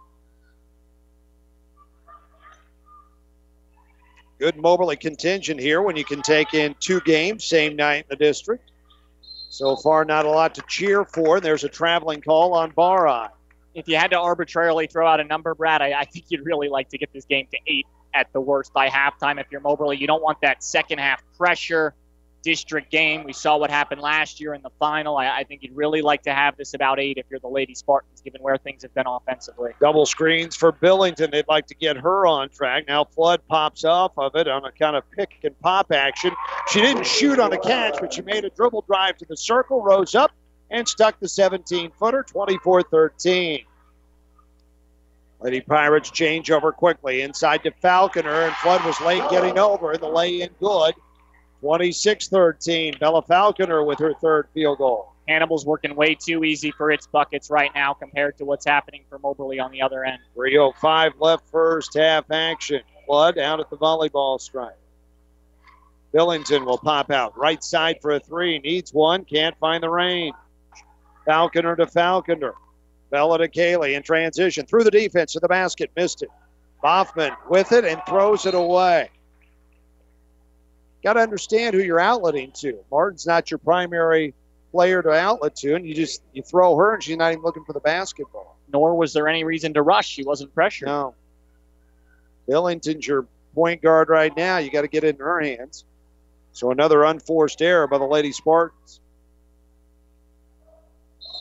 Good Moberly contingent here when you can take in two games same night in the district. So far, not a lot to cheer for. There's a traveling call on Barai. If you had to arbitrarily throw out a number, Brad, I, I think you'd really like to get this game to eight at the worst by halftime if you're Moberly. You don't want that second half pressure. District game. We saw what happened last year in the final. I, I think you'd really like to have this about eight if you're the Lady Spartans, given where things have been offensively. Double screens for Billington. They'd like to get her on track. Now Flood pops off of it on a kind of pick and pop action. She didn't shoot on the catch, but she made a dribble drive to the circle, rose up, and stuck the seventeen-footer, twenty-four thirteen. Lady Pirates change over quickly. Inside to Falconer, and Flood was late getting over. The lay-in good. twenty-six thirteen. Bella Falconer with her third field goal. Hannibal's working way too easy for its buckets right now compared to what's happening for Moberly on the other end. three oh five left first half action. Flood out at the volleyball stripe. Billington will pop out. Right side for a three. Needs one. Can't find the range. Falconer to Falconer. Bella to Cayley in transition. Through the defense to the basket. Missed it. Boffman with it and throws it away. Got to understand who you're outletting to. Martin's not your primary player to outlet to, and you just you throw her, and she's not even looking for the basketball. Nor was there any reason to rush. She wasn't pressured. No. Billington's your point guard right now. You got to get it in her hands. So another unforced error by the Lady Spartans.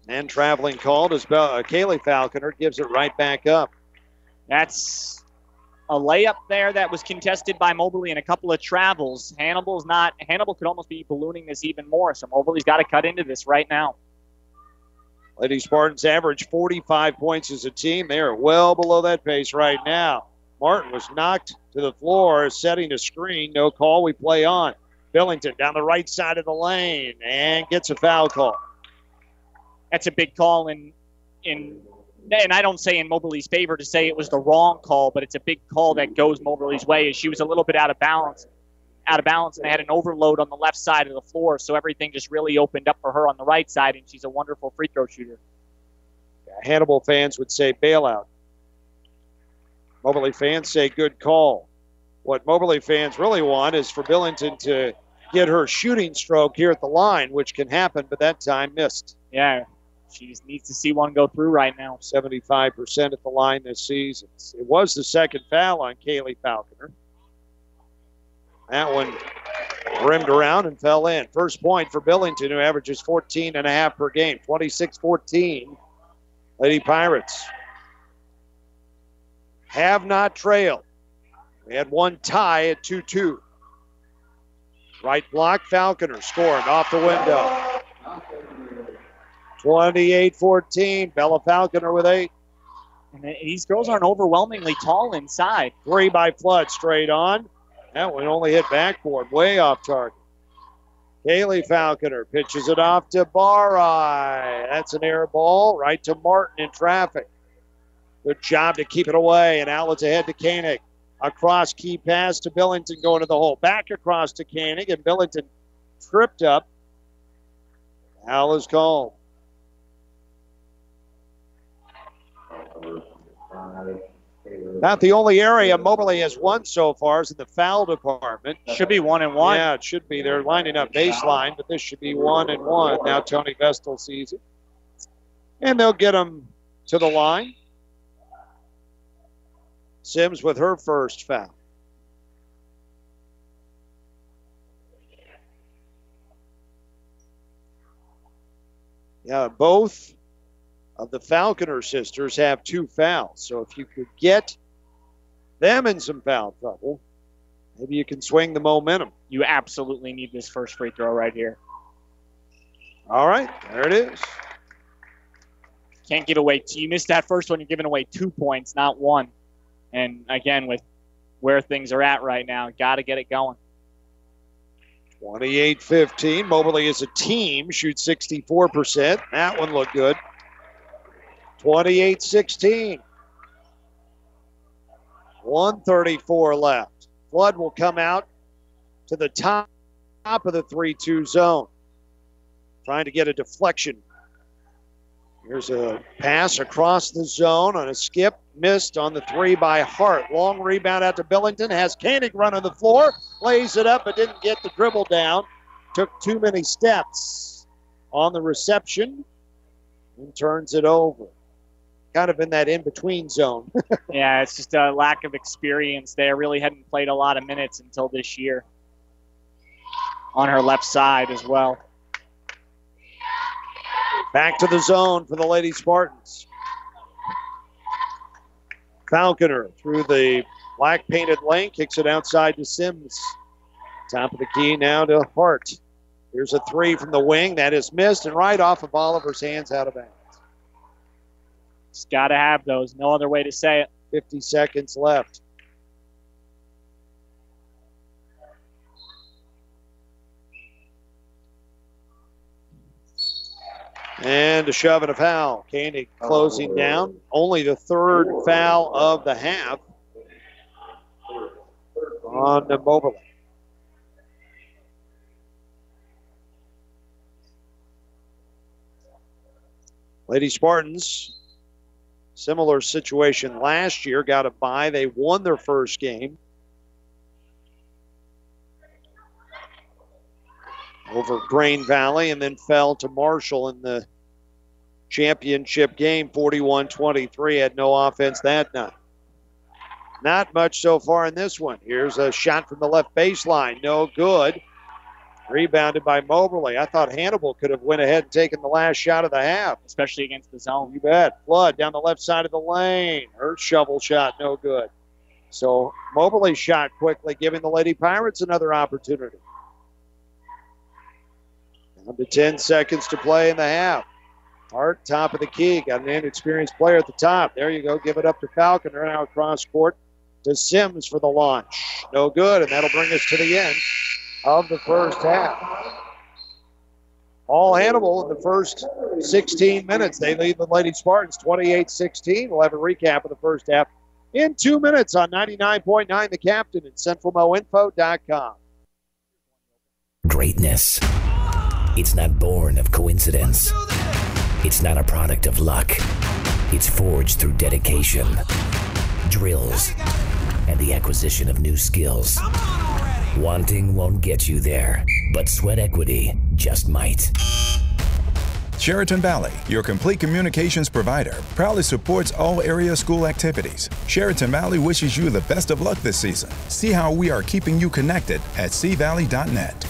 And traveling called as uh, Kaylee Falconer gives it right back up. That's a layup there that was contested by Moberly and a couple of travels. Hannibal's not, Hannibal could almost be ballooning this even more, so Moberly's got to cut into this right now. Lady Spartans average forty-five points as a team. They are well below that pace right now. Martin was knocked to the floor, setting a screen. No call. We play on. Billington down the right side of the lane and gets a foul call. That's a big call, in, in, and I don't say in Moberly's favor to say it was the wrong call, but it's a big call that goes Moberly's way. She was a little bit out of balance, out of balance, and they had an overload on the left side of the floor, so everything just really opened up for her on the right side, and she's a wonderful free throw shooter. Yeah, Hannibal fans would say bailout. Moberly fans say good call. What Moberly fans really want is for Billington to get her shooting stroke here at the line, which can happen, but that time missed. Yeah, she just needs to see one go through right now. seventy-five percent at the line this season. It was the second foul on Kaylee Falconer. That one rimmed around and fell in. First point for Billington, who averages fourteen and a half per game. twenty-six fourteen. Lady Pirates have not trailed. We had one tie at two two. Right block, Falconer scoring off the window. twenty-eight fourteen. Bella Falconer with eight. And these girls aren't overwhelmingly tall inside. Three by Flood straight on. That one only hit backboard, way off target. Kaylee Falconer pitches it off to Barai. That's an air ball right to Martin in traffic. Good job to keep it away, and outlets ahead to Koenig. Across key pass to Billington going to the hole. Back across to Koenig, and Billington tripped up. Foul is called. Not the only area Moberly has won so far is in the foul department. Should be one and one. Yeah, it should be. They're lining up baseline, but this should be one and one. Now Tony Vestal sees it. And they'll get them to the line. Sims with her first foul. Yeah, both of the Falconer sisters have two fouls. So if you could get them in some foul trouble, maybe you can swing the momentum. You absolutely need this first free throw right here. All right, there it is. Can't give away two. You missed that first one, you're giving away two points, not one. And again, with where things are at right now, got to get it going. twenty-eight fifteen. Moberly as a team shoots sixty-four percent. That one looked good. twenty-eight sixteen. one thirty-four left. Flood will come out to the top, top of the three two zone. Trying to get a deflection. Here's a pass across the zone on a skip. Missed on the three by Hart. Long rebound out to Billington. Has Koenig running the floor. Lays it up but didn't get the dribble down. Took too many steps on the reception and turns it over. Kind of in that in-between zone. Yeah, it's just a lack of experience there. Really hadn't played a lot of minutes until this year. On her left side as well. Back to the zone for the Lady Spartans. Falconer through the black painted lane, kicks it outside to Sims. Top of the key now to Hart. Here's a three from the wing. That is missed and right off of Oliver's hands out of bounds. It's got to have those. No other way to say it. fifty seconds left. And a shove and a foul. Koenig closing down. Only the third foul of the half on the Moberly. Lady Spartans, similar situation last year, got a bye. They won their first game over Grain Valley and then fell to Marshall in the championship game, forty-one twenty-three. Had no offense that night. Not much so far in this one. Here's a shot from the left baseline. No good. Rebounded by Moberly. I thought Hannibal could have went ahead and taken the last shot of the half. Especially against the zone. You bet. Flood down the left side of the lane. Her shovel shot, no good. So Moberly shot quickly, giving the Lady Pirates another opportunity. Down to ten seconds to play in the half. Hart, top of the key. Got an inexperienced player at the top. There you go. Give it up to Falconer. Now across court to Sims for the launch. No good, and that'll bring us to the end of the first half. All Hannibal in the first sixteen minutes. They lead the Lady Spartans twenty-eight sixteen. We'll have a recap of the first half in two minutes on ninety-nine point nine The Captain and Central Mo Info dot com. Greatness. It's not born of coincidence. It's not a product of luck. It's forged through dedication, drills, and the acquisition of new skills. Wanting won't get you there, but sweat equity just might. Sheraton Valley, your complete communications provider, proudly supports all area school activities. Sheraton Valley wishes you the best of luck this season. See how we are keeping you connected at c valley dot net.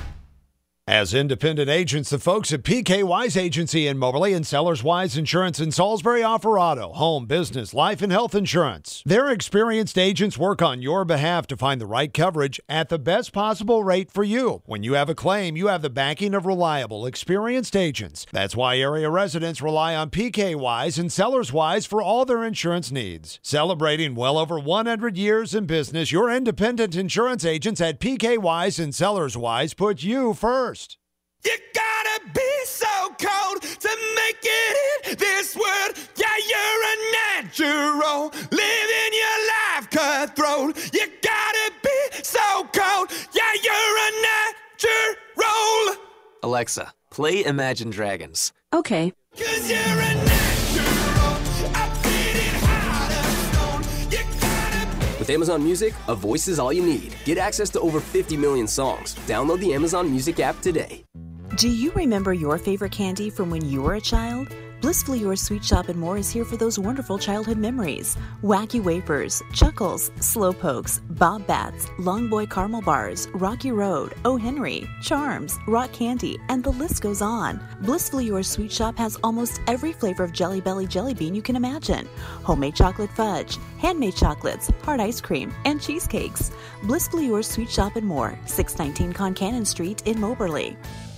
As independent agents, the folks at P K Wise Agency in Moberly and Sellers Wise Insurance in Salisbury offer auto, home, business, life, and health insurance. Their experienced agents work on your behalf to find the right coverage at the best possible rate for you. When you have a claim, you have the backing of reliable, experienced agents. That's why area residents rely on P K Wise and Sellers Wise for all their insurance needs. Celebrating well over one hundred years in business, your independent insurance agents at P K Wise and Sellers Wise put you first. You gotta be so cold to make it in this world. Yeah, you're a natural, living your life cutthroat. You gotta be so cold. Yeah, you're a natural. Alexa, play Imagine Dragons. Okay. 'Cause you're a natural. I'm feeling hot as stone. You gotta. With Amazon Music, a voice is all you need. Get access to over fifty million songs. Download the Amazon Music app today. Do you remember your favorite candy from when you were a child? Blissfully Yours Sweet Shop and More is here for those wonderful childhood memories. Wacky Wafers, Chuckles, Slowpokes, Bob Bats, Long Boy Caramel Bars, Rocky Road, O. Henry, Charms, Rock Candy, and the list goes on. Blissfully Yours Sweet Shop has almost every flavor of Jelly Belly jelly bean you can imagine. Homemade chocolate fudge, handmade chocolates, hard ice cream, and cheesecakes. Blissfully Yours Sweet Shop and More, six nineteen Concannon Street in Moberly.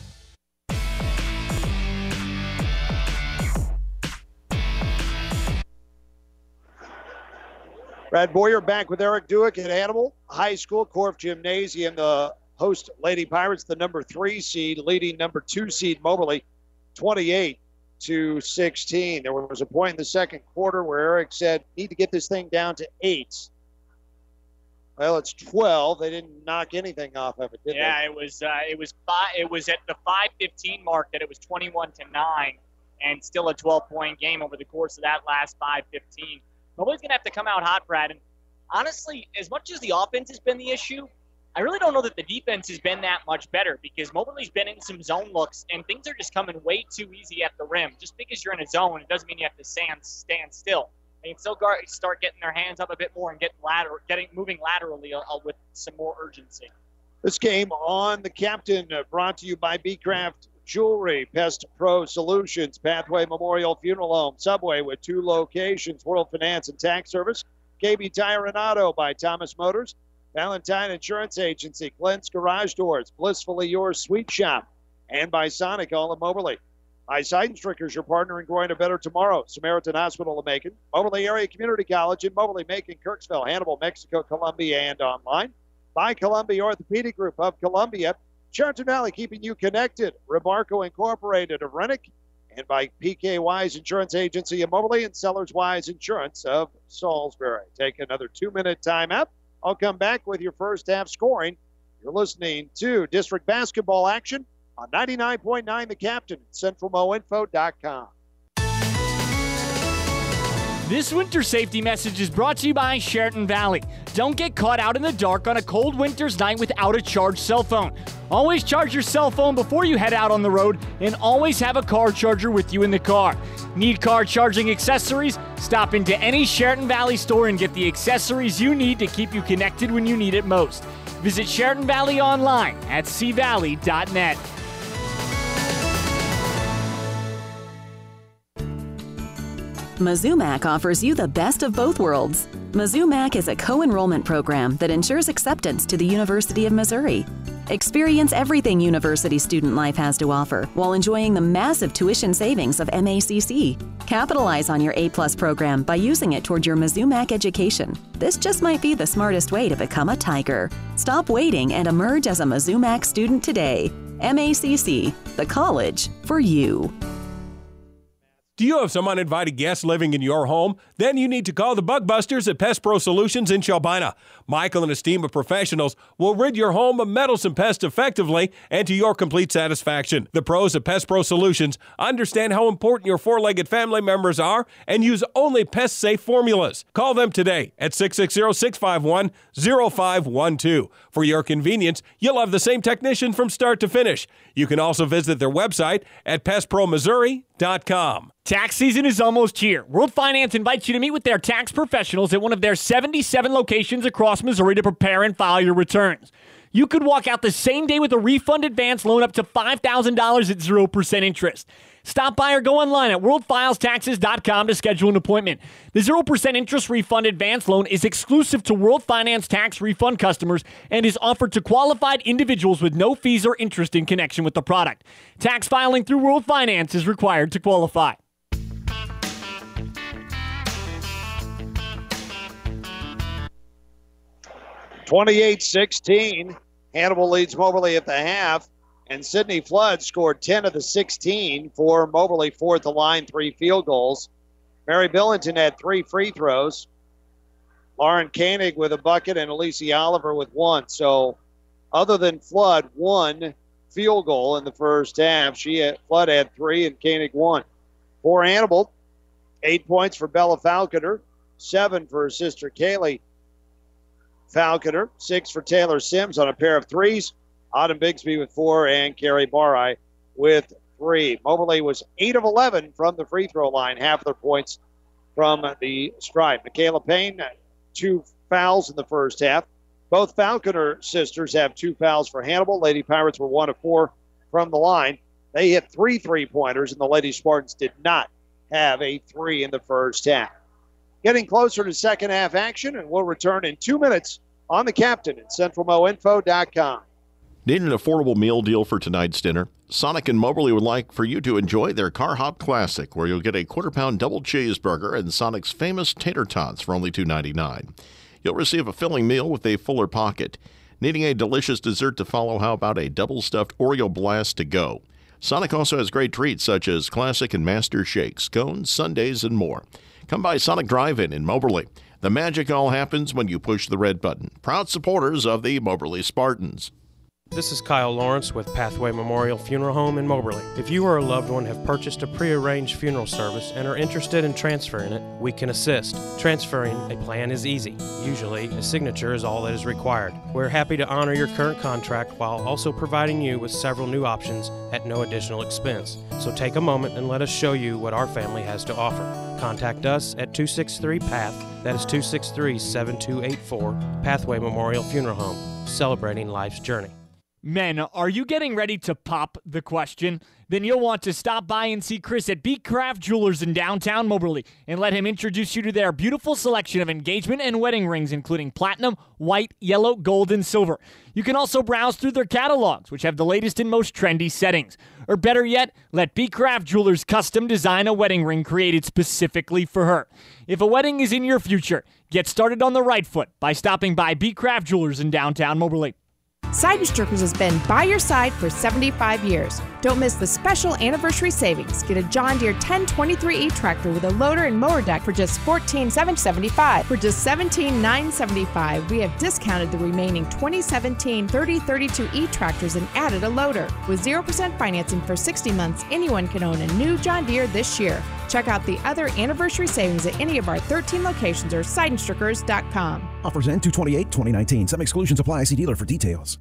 Brad Boyer back with Eric Duick at Hannibal High School, Corf Gymnasium. The host Lady Pirates, the number three seed, leading number two seed Moberly, twenty-eight to sixteen. There was a point in the second quarter where Eric said, need to get this thing down to eight. Well, it's twelve. They didn't knock anything off of it, did yeah, they? it was uh, it was five, it was at the five fifteen mark that it was twenty-one to nine, and still a twelve-point game over the course of that last five fifteen. Nobody's going to have to come out hot, Brad. And honestly, as much as the offense has been the issue, I really don't know that the defense has been that much better because Moberly's been in some zone looks, and things are just coming way too easy at the rim. Just because you're in a zone, it doesn't mean you have to stand, stand still. They can still start getting their hands up a bit more and getting lateral, getting moving laterally uh, with some more urgency. This game on the Captain, uh, brought to you by B-Craft Jewelry, Pest Pro Solutions, Pathway Memorial Funeral Home, Subway with two locations, World Finance and Tax Service, K B Tire and Auto by Thomas Motors, Valentine Insurance Agency, Glenn's Garage Doors, Blissfully Yours Sweet Shop, and by Sonic all of Moberly. By Seidenstrickers, your partner in growing a better tomorrow. Samaritan Hospital of Macon, Moberly Area Community College in Moberly, Macon, Kirksville, Hannibal, Mexico, Columbia, and online. By Columbia Orthopedic Group of Columbia, Sheraton Valley, keeping you connected. Rebarco Incorporated of Rennick, and by P K Wise Insurance Agency of Moberly and Sellers Wise Insurance of Salisbury. Take another two-minute timeout. I'll come back with your first half scoring. You're listening to district basketball action on ninety-nine point nine The Captain at Central Mo Info dot com. This winter safety message is brought to you by Sheraton Valley. Don't get caught out in the dark on a cold winter's night without a charged cell phone. Always charge your cell phone before you head out on the road, and always have a car charger with you in the car. Need car charging accessories? Stop into any Sheraton Valley store and get the accessories you need to keep you connected when you need it most. Visit Sheridan Valley online at c valley dot net. Mizzou Mac offers you the best of both worlds. Mizzou Mac is a co-enrollment program that ensures acceptance to the University of Missouri. Experience everything university student life has to offer while enjoying the massive tuition savings of M A C C. Capitalize on your A-plus program by using it toward your Mizzou Mac education. This just might be the smartest way to become a Tiger. Stop waiting and emerge as a Mizzou Mac student today. M A C C, the college for you. Do you have some uninvited guests living in your home? Then you need to call the Bug Busters at Pest Pro Solutions in Shelbina. Michael and his team of professionals will rid your home of meddlesome pests effectively and to your complete satisfaction. The pros at Pest Pro Solutions understand how important your four-legged family members are and use only pest-safe formulas. Call them today at six six zero, six five one, zero five one two. For your convenience, you'll have the same technician from start to finish. You can also visit their website at pest pro missouri dot com. Tax season is almost here. World Finance invites you to meet with their tax professionals at one of their seventy-seven locations across Missouri to prepare and file your returns. You could walk out the same day with a refund advance loan up to five thousand dollars at zero percent interest. Stop by or go online at world files taxes dot com to schedule an appointment. The zero percent interest refund advance loan is exclusive to World Finance tax refund customers and is offered to qualified individuals with no fees or interest in connection with the product. Tax filing through World Finance is required to qualify. twenty-eight sixteen, Hannibal leads Moberly at the half, and Sydney Flood scored ten of the sixteen for Moberly, fourth to line, three field goals. Mary Billington had three free throws. Lauren Koenig with a bucket and Elise Oliver with one. So other than Flood, one field goal in the first half. She had, Flood had three and Koenig one. For Hannibal, eight points for Bella Falconer, seven for her sister Kaylee Falconer, six for Taylor Sims on a pair of threes. Autumn Bigsby with four and Carrie Barai with three. Moberly was eight of eleven from the free throw line, half their points from the stripe. Michaela Payne, two fouls in the first half. Both Falconer sisters have two fouls for Hannibal. Lady Pirates were one of four from the line. They hit three three-pointers, and the Lady Spartans did not have a three in the first half. Getting closer to second half action, and we'll return in two minutes on the Captain at central mo info dot com. Need an affordable meal deal for tonight's dinner? Sonic and Moberly would like for you to enjoy their Car Hop Classic, where you'll get a quarter-pound double cheeseburger and Sonic's famous tater tots for only two ninety-nine. You'll receive a filling meal with a fuller pocket. Needing a delicious dessert to follow? How about a double-stuffed Oreo Blast to go? Sonic also has great treats such as classic and master shakes, cones, sundaes, and more. Come by Sonic Drive-In in Moberly. The magic all happens when you push the red button. Proud supporters of the Moberly Spartans. This is Kyle Lawrence with Pathway Memorial Funeral Home in Moberly. If you or a loved one have purchased a prearranged funeral service and are interested in transferring it, we can assist. Transferring a plan is easy. Usually, a signature is all that is required. We're happy to honor your current contract while also providing you with several new options at no additional expense. So take a moment and let us show you what our family has to offer. Contact us at two six three P A T H, that is two six three, seven two eight four, Pathway Memorial Funeral Home, celebrating life's journey. Men, are you getting ready to pop the question? Then you'll want to stop by and see Chris at B Craft Jewelers in downtown Moberly and let him introduce you to their beautiful selection of engagement and wedding rings, including platinum, white, yellow, gold, and silver. You can also browse through their catalogs, which have the latest and most trendy settings. Or better yet, let B Craft Jewelers custom design a wedding ring created specifically for her. If a wedding is in your future, get started on the right foot by stopping by B Craft Jewelers in downtown Moberly. Seidenstrickers has been by your side for seventy-five years. Don't miss the special anniversary savings. Get a John Deere ten twenty-three E tractor with a loader and mower deck for just fourteen thousand seven hundred seventy-five dollars. For just seventeen thousand nine hundred seventy-five dollars, we have discounted the remaining twenty seventeen thirty thirty-two E tractors and added a loader. With zero percent financing for sixty months, anyone can own a new John Deere this year. Check out the other anniversary savings at any of our thirteen locations or Seidenstrickers dot com. Offers end two twenty-eight twenty nineteen. Some exclusions apply. See dealer for details.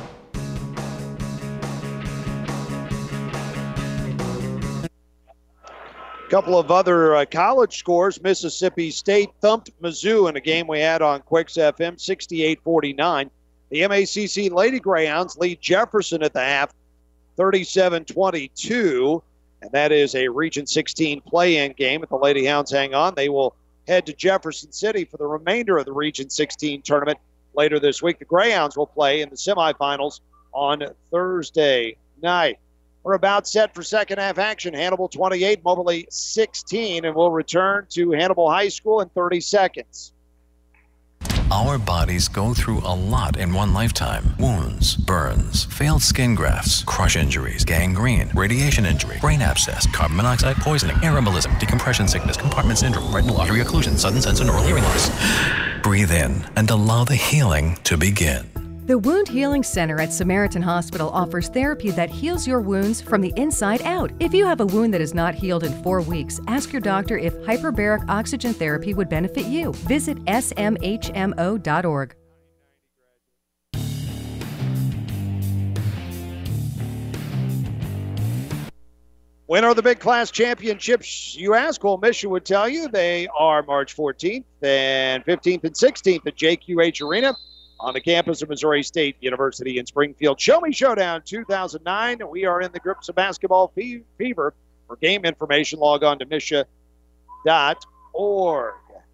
Couple of other uh, college scores. Mississippi State thumped Mizzou in a game we had on Quicks F M, sixty-eight forty-nine. The M A C C Lady Greyhounds lead Jefferson at the half, thirty-seven twenty-two. And that is a Region sixteen play-in game. If the Lady Hounds hang on, they will head to Jefferson City for the remainder of the Region sixteen tournament later this week. The Greyhounds will play in the semifinals on Thursday night. We're about set for second half action. Hannibal twenty-eight, Moberly sixteen, and we'll return to Hannibal High School in thirty seconds. Our bodies go through a lot in one lifetime. Wounds, burns, failed skin grafts, crush injuries, gangrene, radiation injury, brain abscess, carbon monoxide poisoning, air embolism, decompression sickness, compartment syndrome, retinal artery occlusion, sudden sense and oral hearing loss. Breathe in and allow the healing to begin. The Wound Healing Center at Samaritan Hospital offers therapy that heals your wounds from the inside out. If you have a wound that is not healed in four weeks, ask your doctor if hyperbaric oxygen therapy would benefit you. Visit S M H M O dot org. Winner of the Big Class Championships, you ask? Well, Mission would tell you they are March fourteenth and fifteenth and sixteenth at J Q H Arena on the campus of Missouri State University in Springfield. Show Me Showdown two thousand nine. We are in the grips of basketball fe- fever. For game information, log on to misha dot org.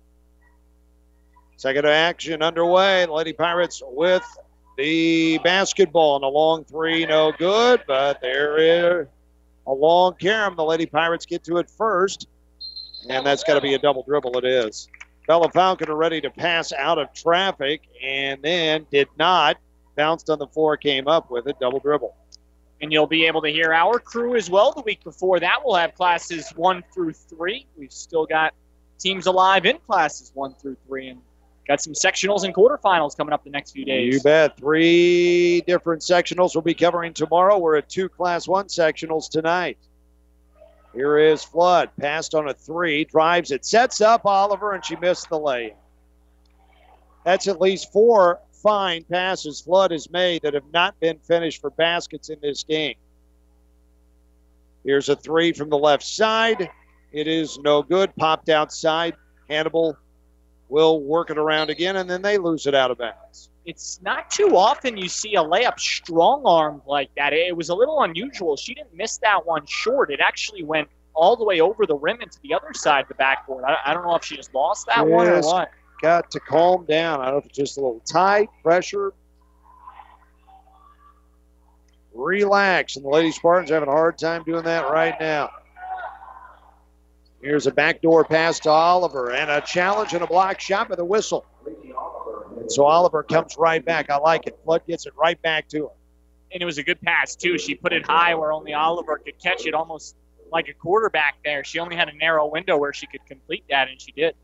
Second action underway. The Lady Pirates with the basketball and a long three, no good, but there is a long carom. The Lady Pirates get to it first, and that's got to be a double dribble. It is. Bella Falconer ready to pass out of traffic, and then did not. Bounced on the floor, came up with it, double dribble. And you'll be able to hear our crew as well. The week before that, we'll have classes one through three. We've still got teams alive in classes one through three, and got some sectionals and quarterfinals coming up the next few days. You bet. Three different sectionals we'll be covering tomorrow. We're at two Class one sectionals tonight. Here is Flood. Passed on a three. Drives it. Sets up Oliver, and she missed the lay. That's at least four fine passes Flood has made that have not been finished for baskets in this game. Here's a three from the left side. It is no good. Popped outside. Hannibal will work it around again, and then they lose it out of bounds. It's not too often you see a layup strong-armed like that. It was a little unusual. She didn't miss that one short. It actually went all the way over the rim and to the other side of the backboard. I, I don't know if she just lost that yes, one or what. Got to calm down. I don't know if it's just a little tight, pressure. Relax. And the Lady Spartans having a hard time doing that right now. Here's a backdoor pass to Oliver, and a challenge and a block shot with a whistle. And so Oliver comes right back. I like it. Flood gets it right back to her. And it was a good pass, too. She put it high where only Oliver could catch it, almost like a quarterback there. She only had a narrow window where she could complete that, and she did.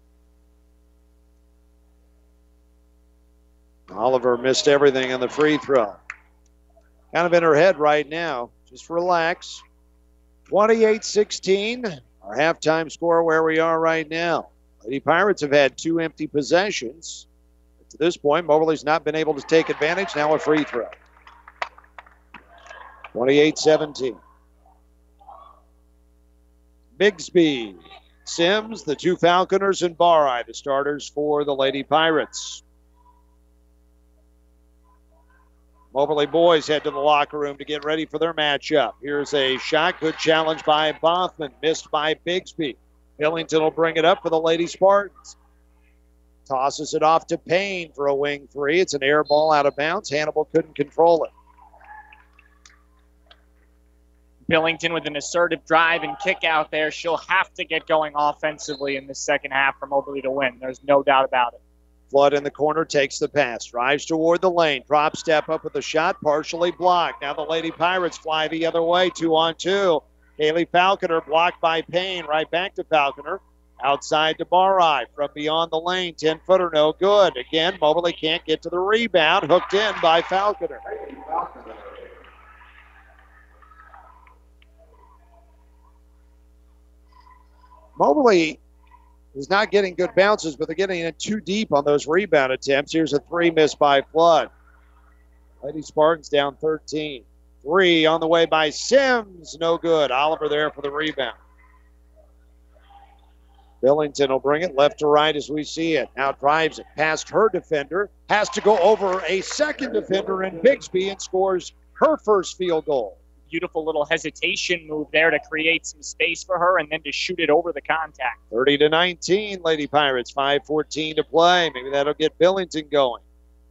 Oliver missed everything on the free throw. Kind of in her head right now. Just relax. twenty-eight sixteen. Our halftime score where we are right now. Lady Pirates have had two empty possessions. But to this point, Moberly's not been able to take advantage. Now a free throw. twenty-eight seventeen. Bigsby, Sims, the two Falconers, and Barri, the starters for the Lady Pirates. Moberly boys head to the locker room to get ready for their matchup. Here's a shot. Good challenge by Bothman. Missed by Bigsby. Billington will bring it up for the Lady Spartans. Tosses it off to Payne for a wing three. It's an air ball out of bounds. Hannibal couldn't control it. Billington with an assertive drive and kick out there. She'll have to get going offensively in the second half for Moberly to win. There's no doubt about it. Flood in the corner takes the pass. Drives toward the lane. Drop step up with the shot. Partially blocked. Now the Lady Pirates fly the other way. Two on two. Kaylee Falconer blocked by Payne. Right back to Falconer. Outside to Barri. From beyond the lane. ten-footer no good. Again, Moberly can't get to the rebound. Hooked in by Falconer. Moberly is not getting good bounces, but they're getting in too deep on those rebound attempts. Here's a three missed by Flood. Lady Spartans down thirteen. Three on the way by Sims. No good. Oliver there for the rebound. Billington will bring it left to right as we see it. Now drives it past her defender. Has to go over a second defender in Bigsby and scores her first field goal. Beautiful little hesitation move there to create some space for her and then to shoot it over the contact. thirty to nineteen, Lady Pirates. five fourteen to play. Maybe that'll get Billington going.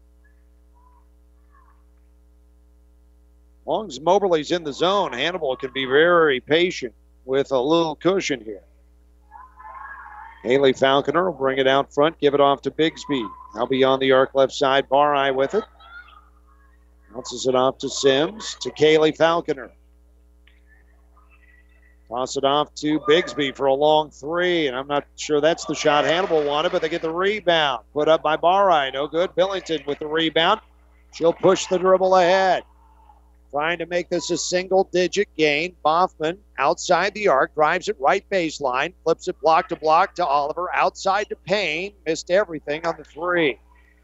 As long as Moberly's in the zone, Hannibal can be very patient with a little cushion here. Haley Falconer will bring it out front, give it off to Bigsby. Now beyond the arc left side, Bar-Eye with it. Bounces it off to Sims, to Kaylee Falconer. Toss it off to Bigsby for a long three, and I'm not sure that's the shot Hannibal wanted, but they get the rebound. Put up by Bar-Eye, no good. Billington with the rebound. She'll push the dribble ahead. Trying to make this a single-digit gain. Boffman outside the arc, drives it right baseline, flips it block to block to Oliver, outside to Payne. Missed everything on the three.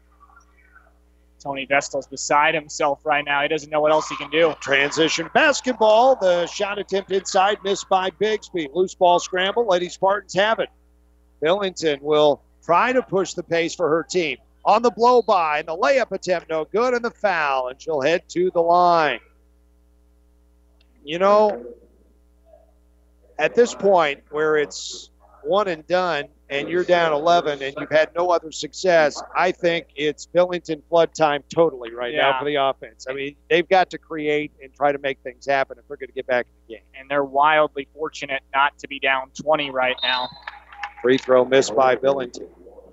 Tony Vestal's beside himself right now. He doesn't know what else he can do. Transition basketball. The shot attempt inside, missed by Bigsby. Loose ball scramble. Lady Spartans have it. Billington will try to push the pace for her team. On the blow-by, and the layup attempt no good, and the foul, and she'll head to the line. You know, at this point where it's one and done and you're down eleven and you've had no other success, I think it's Billington flood time totally right Yeah. now for the offense. I mean, they've got to create and try to make things happen if they're going to get back in the game. And they're wildly fortunate not to be down twenty right now. Free throw missed by Billington.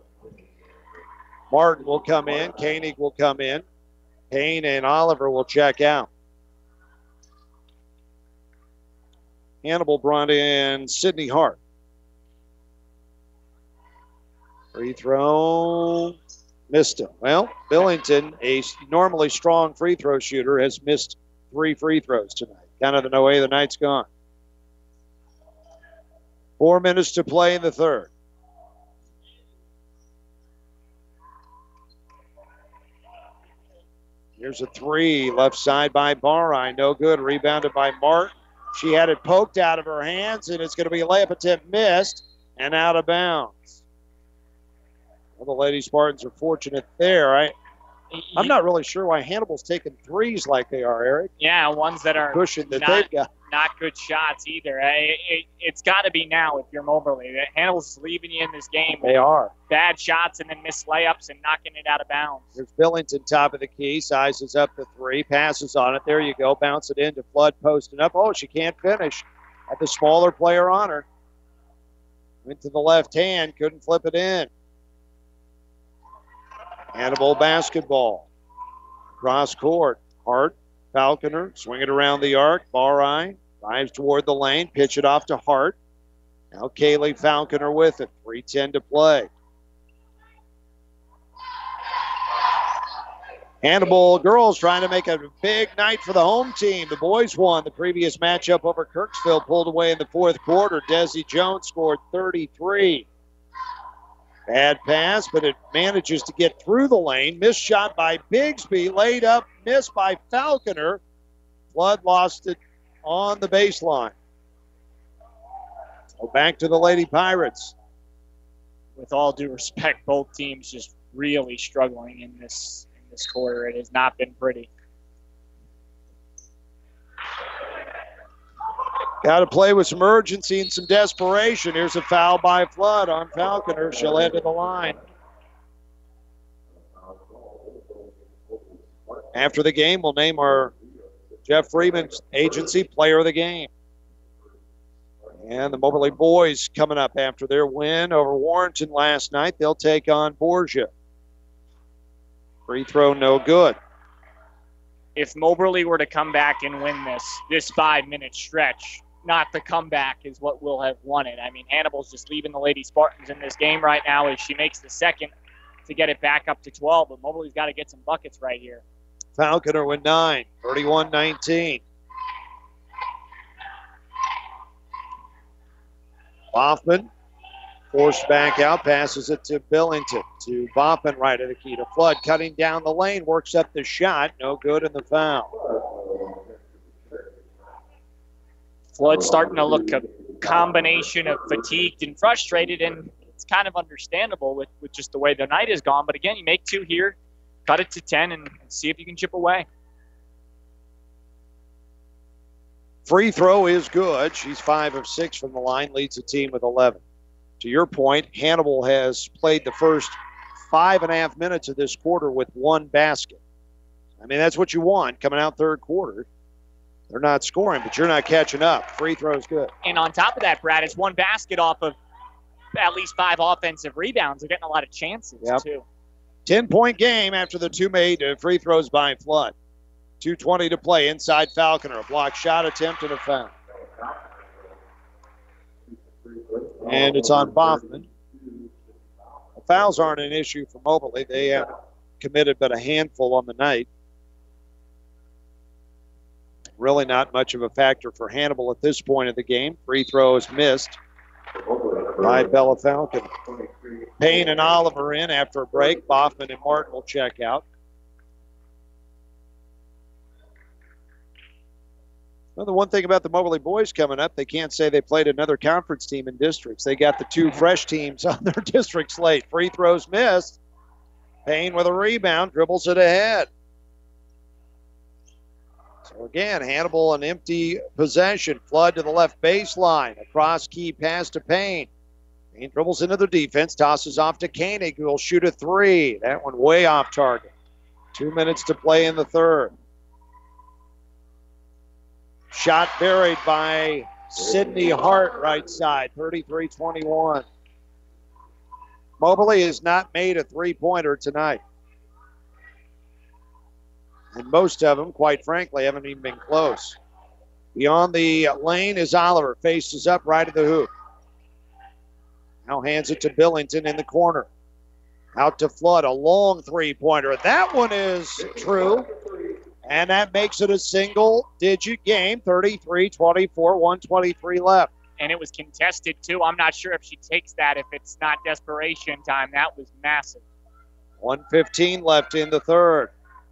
Martin will come in. Koenig will come in. Payne and Oliver will check out. Hannibal brought in Sydney Hart. Free throw, missed him. Well, Billington, a normally strong free throw shooter, has missed three free throws tonight. Kind of the way the night's gone. Four minutes to play in the third. Here's a three, left side by Bar-Eye, no good. Rebounded by Martin. She had it poked out of her hands, and it's going to be a layup attempt missed and out of bounds. Well, the Lady Spartans are fortunate there. I, I'm not really sure why Hannibal's taking threes like they are, Eric. Yeah, ones that are Cushion that not, they've got. not good shots either. It, it, it's got to be now if you're Moberly. Hannibal's leaving you in this game. They are. Bad shots and then missed layups and knocking it out of bounds. There's Billington, top of the key, sizes up the three, passes on it. There you go. Bounce it into Flood, posting up. Oh, she can't finish. Had the smaller player on her. Went to the left hand, couldn't flip it in. Hannibal basketball. Cross court. Hart, Falconer, swing it around the arc. Bar-Eye drives toward the lane, pitch it off to Hart. Now Kaylee Falconer with it. three ten to play. Hannibal girls trying to make a big night for the home team. The boys won the previous matchup over Kirksville, pulled away in the fourth quarter. Desi Jones scored thirty-three. Bad pass, but it manages to get through the lane. Missed shot by Bigsby, laid up, missed by Falconer. Flood lost it on the baseline. So back to the Lady Pirates. With all due respect, both teams just really struggling in this in this quarter. It has not been pretty. Got to play with some urgency and some desperation. Here's a foul by Flood on Falconer. She'll head to the line. After the game, we'll name our Jeff Freeman Agency Player of the Game. And the Moberly boys coming up after their win over Warrenton last night. They'll take on Borgia. Free throw no good. If Moberly were to come back and win this, this five-minute stretch, not the comeback is what we'll have won it. I mean, Hannibal's just leaving the Lady Spartans in this game right now as she makes the second to get it back up to twelve, but Moberly's got to get some buckets right here. Falconer with nine, thirty-one nineteen. Hoffman forced back out, passes it to Billington, to Boffman right of the key to Flood, cutting down the lane, works up the shot, no good in the foul. Flood starting to look combination of fatigued and frustrated, and it's kind of understandable with, with just the way the night has gone. But again, you make two here, cut it to ten, and, and see if you can chip away. Free throw is good. She's five of six from the line, leads the team with eleven. To your point, Hannibal has played the first five and a half minutes of this quarter with one basket. I mean, that's what you want coming out third quarter. They're not scoring, but you're not catching up. Free throw's good. And on top of that, Brad, it's one basket off of at least five offensive rebounds. They're getting a lot of chances, yep. too. ten-point game after the two made free throws by Flood. two twenty to play inside Falconer. A block shot attempt and a foul. And it's on Boffman. The fouls aren't an issue for Moberly. They have committed but a handful on the night. Really not much of a factor for Hannibal at this point of the game. Free throw is missed by Bella Falcon. Payne and Oliver in after a break. Boffman and Martin will check out. Well, the one thing about the Moberly boys coming up, they can't say they played another conference team in districts. They got the two fresh teams on their district slate. Free throws missed. Payne with a rebound, dribbles it ahead. So again, Hannibal an empty possession. Flood to the left baseline. A cross key pass to Payne. Payne dribbles into the defense, tosses off to Koenig, who will shoot a three. That one way off target. Two minutes to play in the third. Shot buried by Sydney Hart, right side, thirty-three twenty-one. Moberly has not made a three-pointer tonight. And most of them, quite frankly, haven't even been close. Beyond the lane is Oliver, faces up right at the hoop. Now hands it to Billington in the corner. Out to Flood, a long three-pointer. That one is true. And that makes it a single-digit game, thirty-three twenty-four, one twenty-three left. And it was contested, too. I'm not sure if she takes that if it's not desperation time. That was massive. one fifteen left in the third.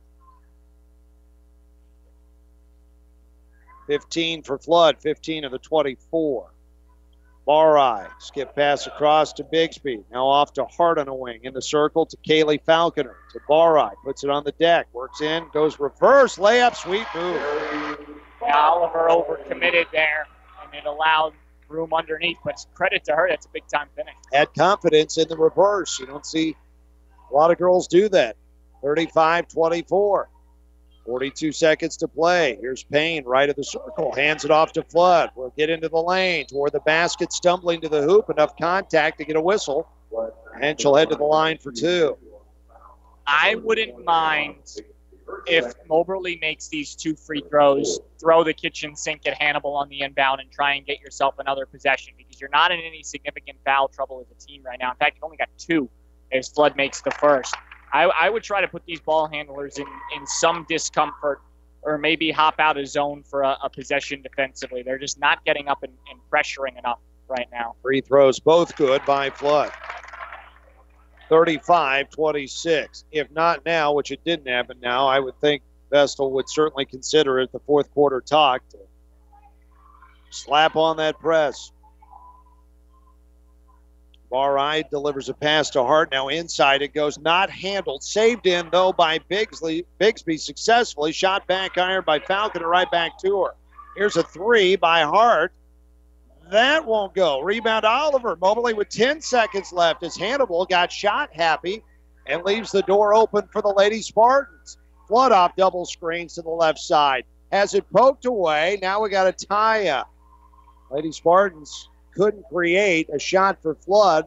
fifteen for Flood, fifteen of the twenty-four. Barai, skip pass across to Bigsby. Now off to Hart on a wing. In the circle to Kaylee Falconer. To Barai, puts it on the deck. Works in, goes reverse, layup, sweet move. Yeah, Oliver overcommitted there, and it allowed room underneath. But credit to her, that's a big-time finish. Had confidence in the reverse. You don't see a lot of girls do that. thirty-five twenty-four. forty-two seconds to play. Here's Payne right of the circle. Hands it off to Flood. We'll get into the lane toward the basket, stumbling to the hoop. Enough contact to get a whistle. And she'll head to the line for two. I wouldn't mind if Moberly makes these two free throws, throw the kitchen sink at Hannibal on the inbound and try and get yourself another possession, because you're not in any significant foul trouble as a team right now. In fact, you've only got two as Flood makes the first. I, I would try to put these ball handlers in, in some discomfort, or maybe hop out of zone for a, a possession defensively. They're just not getting up and, and pressuring enough right now. Free throws both good by Flood. thirty-five twenty-six. If not now, which it didn't happen now, I would think Vestal would certainly consider it the fourth quarter talk to slap on that press. Barai delivers a pass to Hart. Now inside it goes, not handled. Saved in, though, by Bigsley, Bigsby successfully. Shot back iron by Falconer, right back to her. Here's a three by Hart. That won't go. Rebound Oliver. Moberly with ten seconds left as Hannibal got shot happy and leaves the door open for the Lady Spartans. Flood off double screens to the left side. Has it poked away. Now we got a tie-up. Lady Spartans couldn't create a shot for Flood.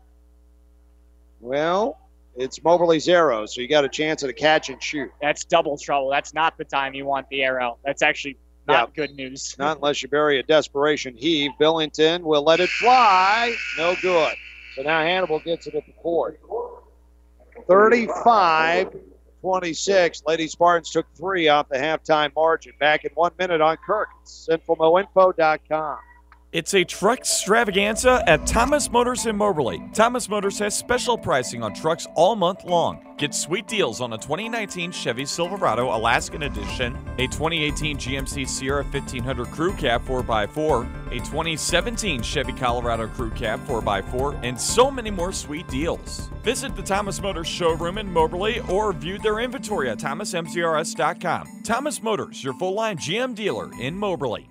Well, it's Moberly's arrow, so you got a chance at a catch and shoot. That's double trouble. That's not the time you want the arrow. That's actually not yeah. good news. Not unless you bury a desperation heave. Billington will let it fly. No good. So now Hannibal gets it at the court. thirty-five twenty-six. Lady Spartans took three off the halftime margin. Back in one minute on Kirk. Sinful Mo Info dot com. It's a truck extravaganza at Thomas Motors in Moberly. Thomas Motors has special pricing on trucks all month long. Get sweet deals on a twenty nineteen Chevy Silverado Alaskan Edition, a twenty eighteen G M C Sierra fifteen hundred Crew Cab four by four, a twenty seventeen Chevy Colorado Crew Cab four by four, and so many more sweet deals. Visit the Thomas Motors showroom in Moberly or view their inventory at thomas m c r s dot com. Thomas Motors, your full-line G M dealer in Moberly.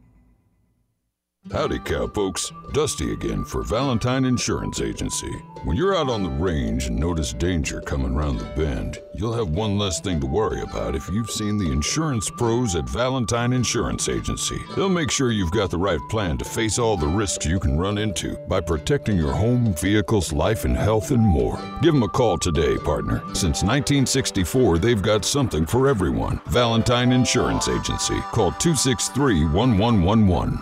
Howdy, cowpokes. Dusty again for Valentine Insurance Agency. When you're out on the range and notice danger coming around the bend, you'll have one less thing to worry about if you've seen the insurance pros at Valentine Insurance Agency. They'll make sure you've got the right plan to face all the risks you can run into by protecting your home, vehicles, life, and health, and more. Give them a call today, partner. Since nineteen sixty-four, they've got something for everyone. Valentine Insurance Agency. Call two six three, one one one one.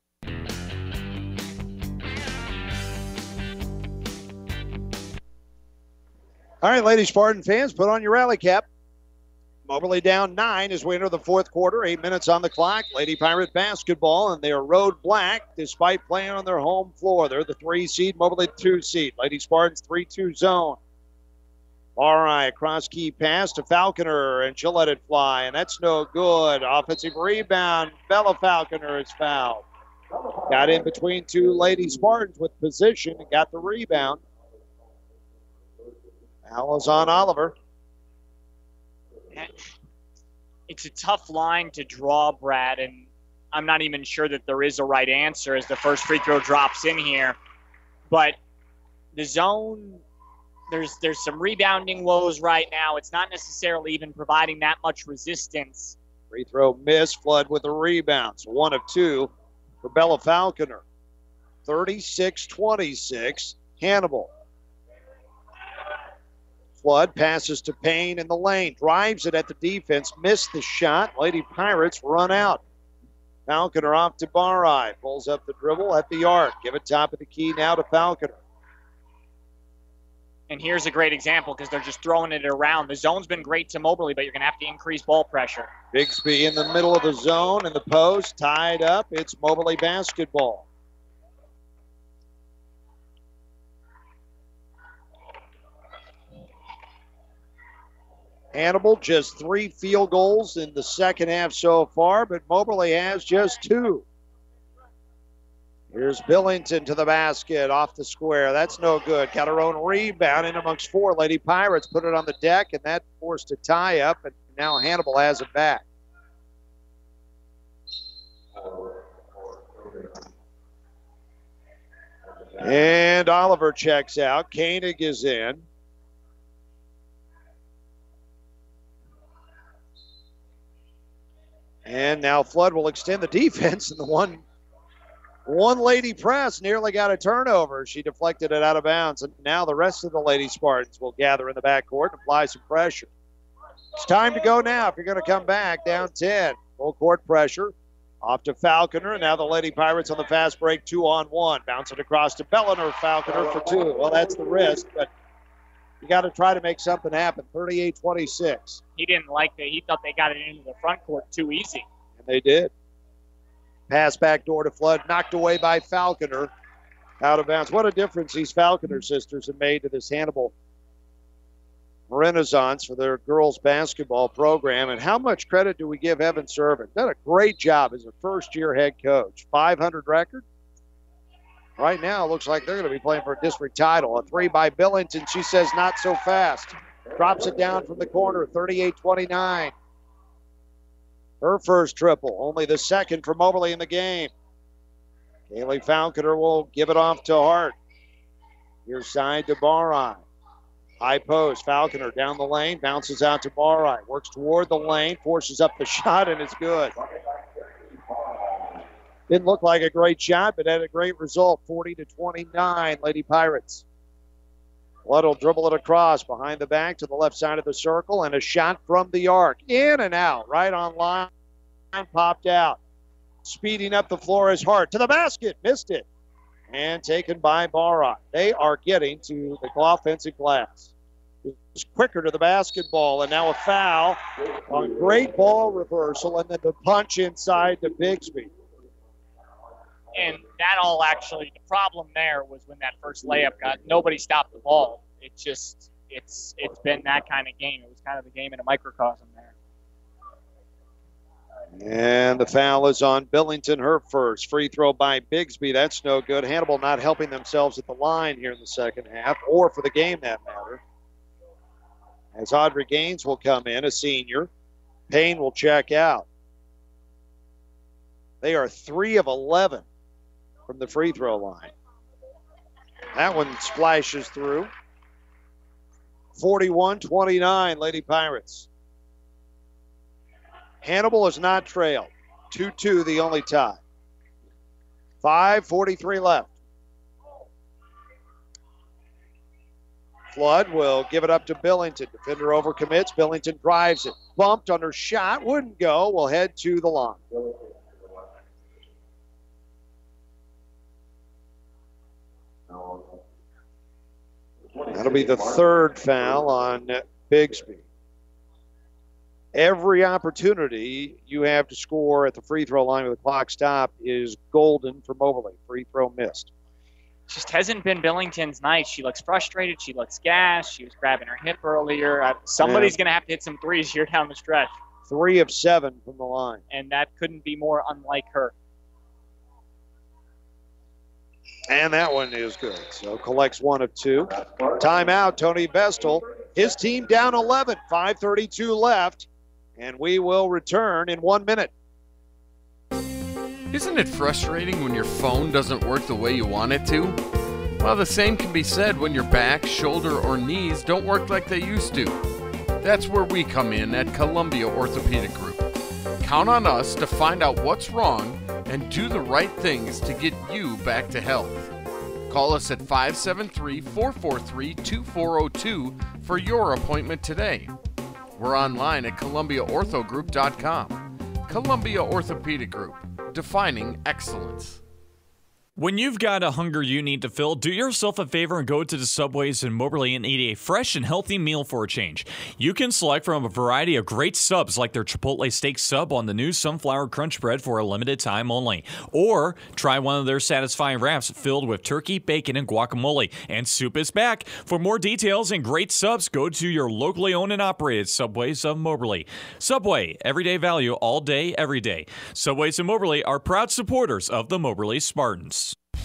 All right, Lady Spartan fans, put on your rally cap. Moberly down nine as we enter the fourth quarter. Eight minutes on the clock. Lady Pirate basketball, and they are road black despite playing on their home floor. They're the three seed, Moberly two seed. Lady Spartans three two zone. All right, cross key pass to Falconer, and she'll let it fly, and that's no good. Offensive rebound. Bella Falconer is fouled. Got in between two Lady Spartans with position and got the rebound. Foul is on Oliver. It's a tough line to draw, Brad, and I'm not even sure that there is a right answer as the first free throw drops in here. But the zone, there's there's some rebounding woes right now. It's not necessarily even providing that much resistance. Free throw miss. Flood with the rebounds. One of two for Bella Falconer. thirty-six twenty-six. Hannibal. Flood passes to Payne in the lane. Drives it at the defense. Missed the shot. Lady Pirates run out. Falconer off to Barai. Pulls up the dribble at the arc. Give it top of the key now to Falconer. And here's a great example because they're just throwing it around. The zone's been great to Moberly, but you're going to have to increase ball pressure. Bigsby in the middle of the zone in the post. Tied up. It's Moberly basketball. Hannibal, just three field goals in the second half so far, but Moberly has just two. Here's Billington to the basket, off the square. That's no good. Got her own rebound in amongst four. Lady Pirates put it on the deck, and that forced a tie-up, and now Hannibal has it back. And Oliver checks out. Koenig is in. And now Flood will extend the defense, and the one, one lady press nearly got a turnover. She deflected it out of bounds, and now the rest of the Lady Spartans will gather in the backcourt and apply some pressure. It's time to go now if you're going to come back down ten. Full court pressure. Off to Falconer, and now the Lady Pirates on the fast break, two on one. Bounce it across to Belliner. Falconer for two. Well, that's the risk, but you got to try to make something happen. thirty-eight twenty-six. He didn't like that. He thought they got it into the front court too easy. And they did. Pass back door to Flood, knocked away by Falconer. Out of bounds. What a difference these Falconer sisters have made to this Hannibal renaissance for their girls basketball program. And how much credit do we give Evan Servin? Done a great job as a first-year head coach. five hundred record. Right now, it looks like they're going to be playing for a district title. A three by Billington. She says not so fast. Drops it down from the corner, thirty-eight twenty-nine. Her first triple, only the second for Moberly in the game. Kaylee Falconer will give it off to Hart. Here's side to Barai. High post, Falconer down the lane, bounces out to Barai. Works toward the lane, forces up the shot, and it's good. Didn't look like a great shot, but had a great result, forty to twenty-nine, Lady Pirates. Flood will dribble it across behind the back to the left side of the circle, and a shot from the arc. In and out, right on line, popped out. Speeding up the floor is Hart. To the basket, missed it. And taken by Barai. They are getting to the offensive glass. It's quicker to the basketball, and now a foul on great ball reversal, and then the punch inside to Bigsby. And that all actually, the problem there was when that first layup got, nobody stopped the ball. It just, it's it's been that kind of game. It was kind of the game in a microcosm there. And the foul is on Billington, her first. Free throw by Bigsby. That's no good. Hannibal not helping themselves at the line here in the second half, or for the game, that matter. As Audrey Gaines will come in, a senior. Payne will check out. They are three of eleven from the free throw line. That one splashes through. forty-one twenty-nine, Lady Pirates. Hannibal has not trailed. two two the only tie. five forty-three left. Flood will give it up to Billington. Defender overcommits. Billington drives it. Bumped on her shot. Wouldn't go. Will head to the line. That'll be the third foul on Bigsby. Every opportunity you have to score at the free throw line with the clock stopped is golden for Moberly. Free throw missed. Just hasn't been Billington's night. She looks frustrated. She looks gassed. She was grabbing her hip earlier. Uh, somebody's Yeah. going to have to hit some threes here down the stretch. Three of seven from the line. And that couldn't be more unlike her. And that one is good. So collects one of two. Timeout, Tony Vestal. His team down eleven. five thirty-two left. And we will return in one minute. Isn't it frustrating when your phone doesn't work the way you want it to? Well, the same can be said when your back, shoulder, or knees don't work like they used to. That's where we come in at Columbia Orthopedic Group. Count on us to find out what's wrong and do the right things to get you back to health. Call us at five seven three, four four three, two four zero two for your appointment today. We're online at columbia ortho group dot com. Columbia Orthopedic Group, defining excellence. When you've got a hunger you need to fill, do yourself a favor and go to the Subways in Moberly and eat a fresh and healthy meal for a change. You can select from a variety of great subs like their Chipotle steak sub on the new Sunflower Crunch Bread for a limited time only. Or try one of their satisfying wraps filled with turkey, bacon, and guacamole. And soup is back. For more details and great subs, go to your locally owned and operated Subways of Moberly. Subway, everyday value all day, every day. Subways in Moberly are proud supporters of the Moberly Spartans.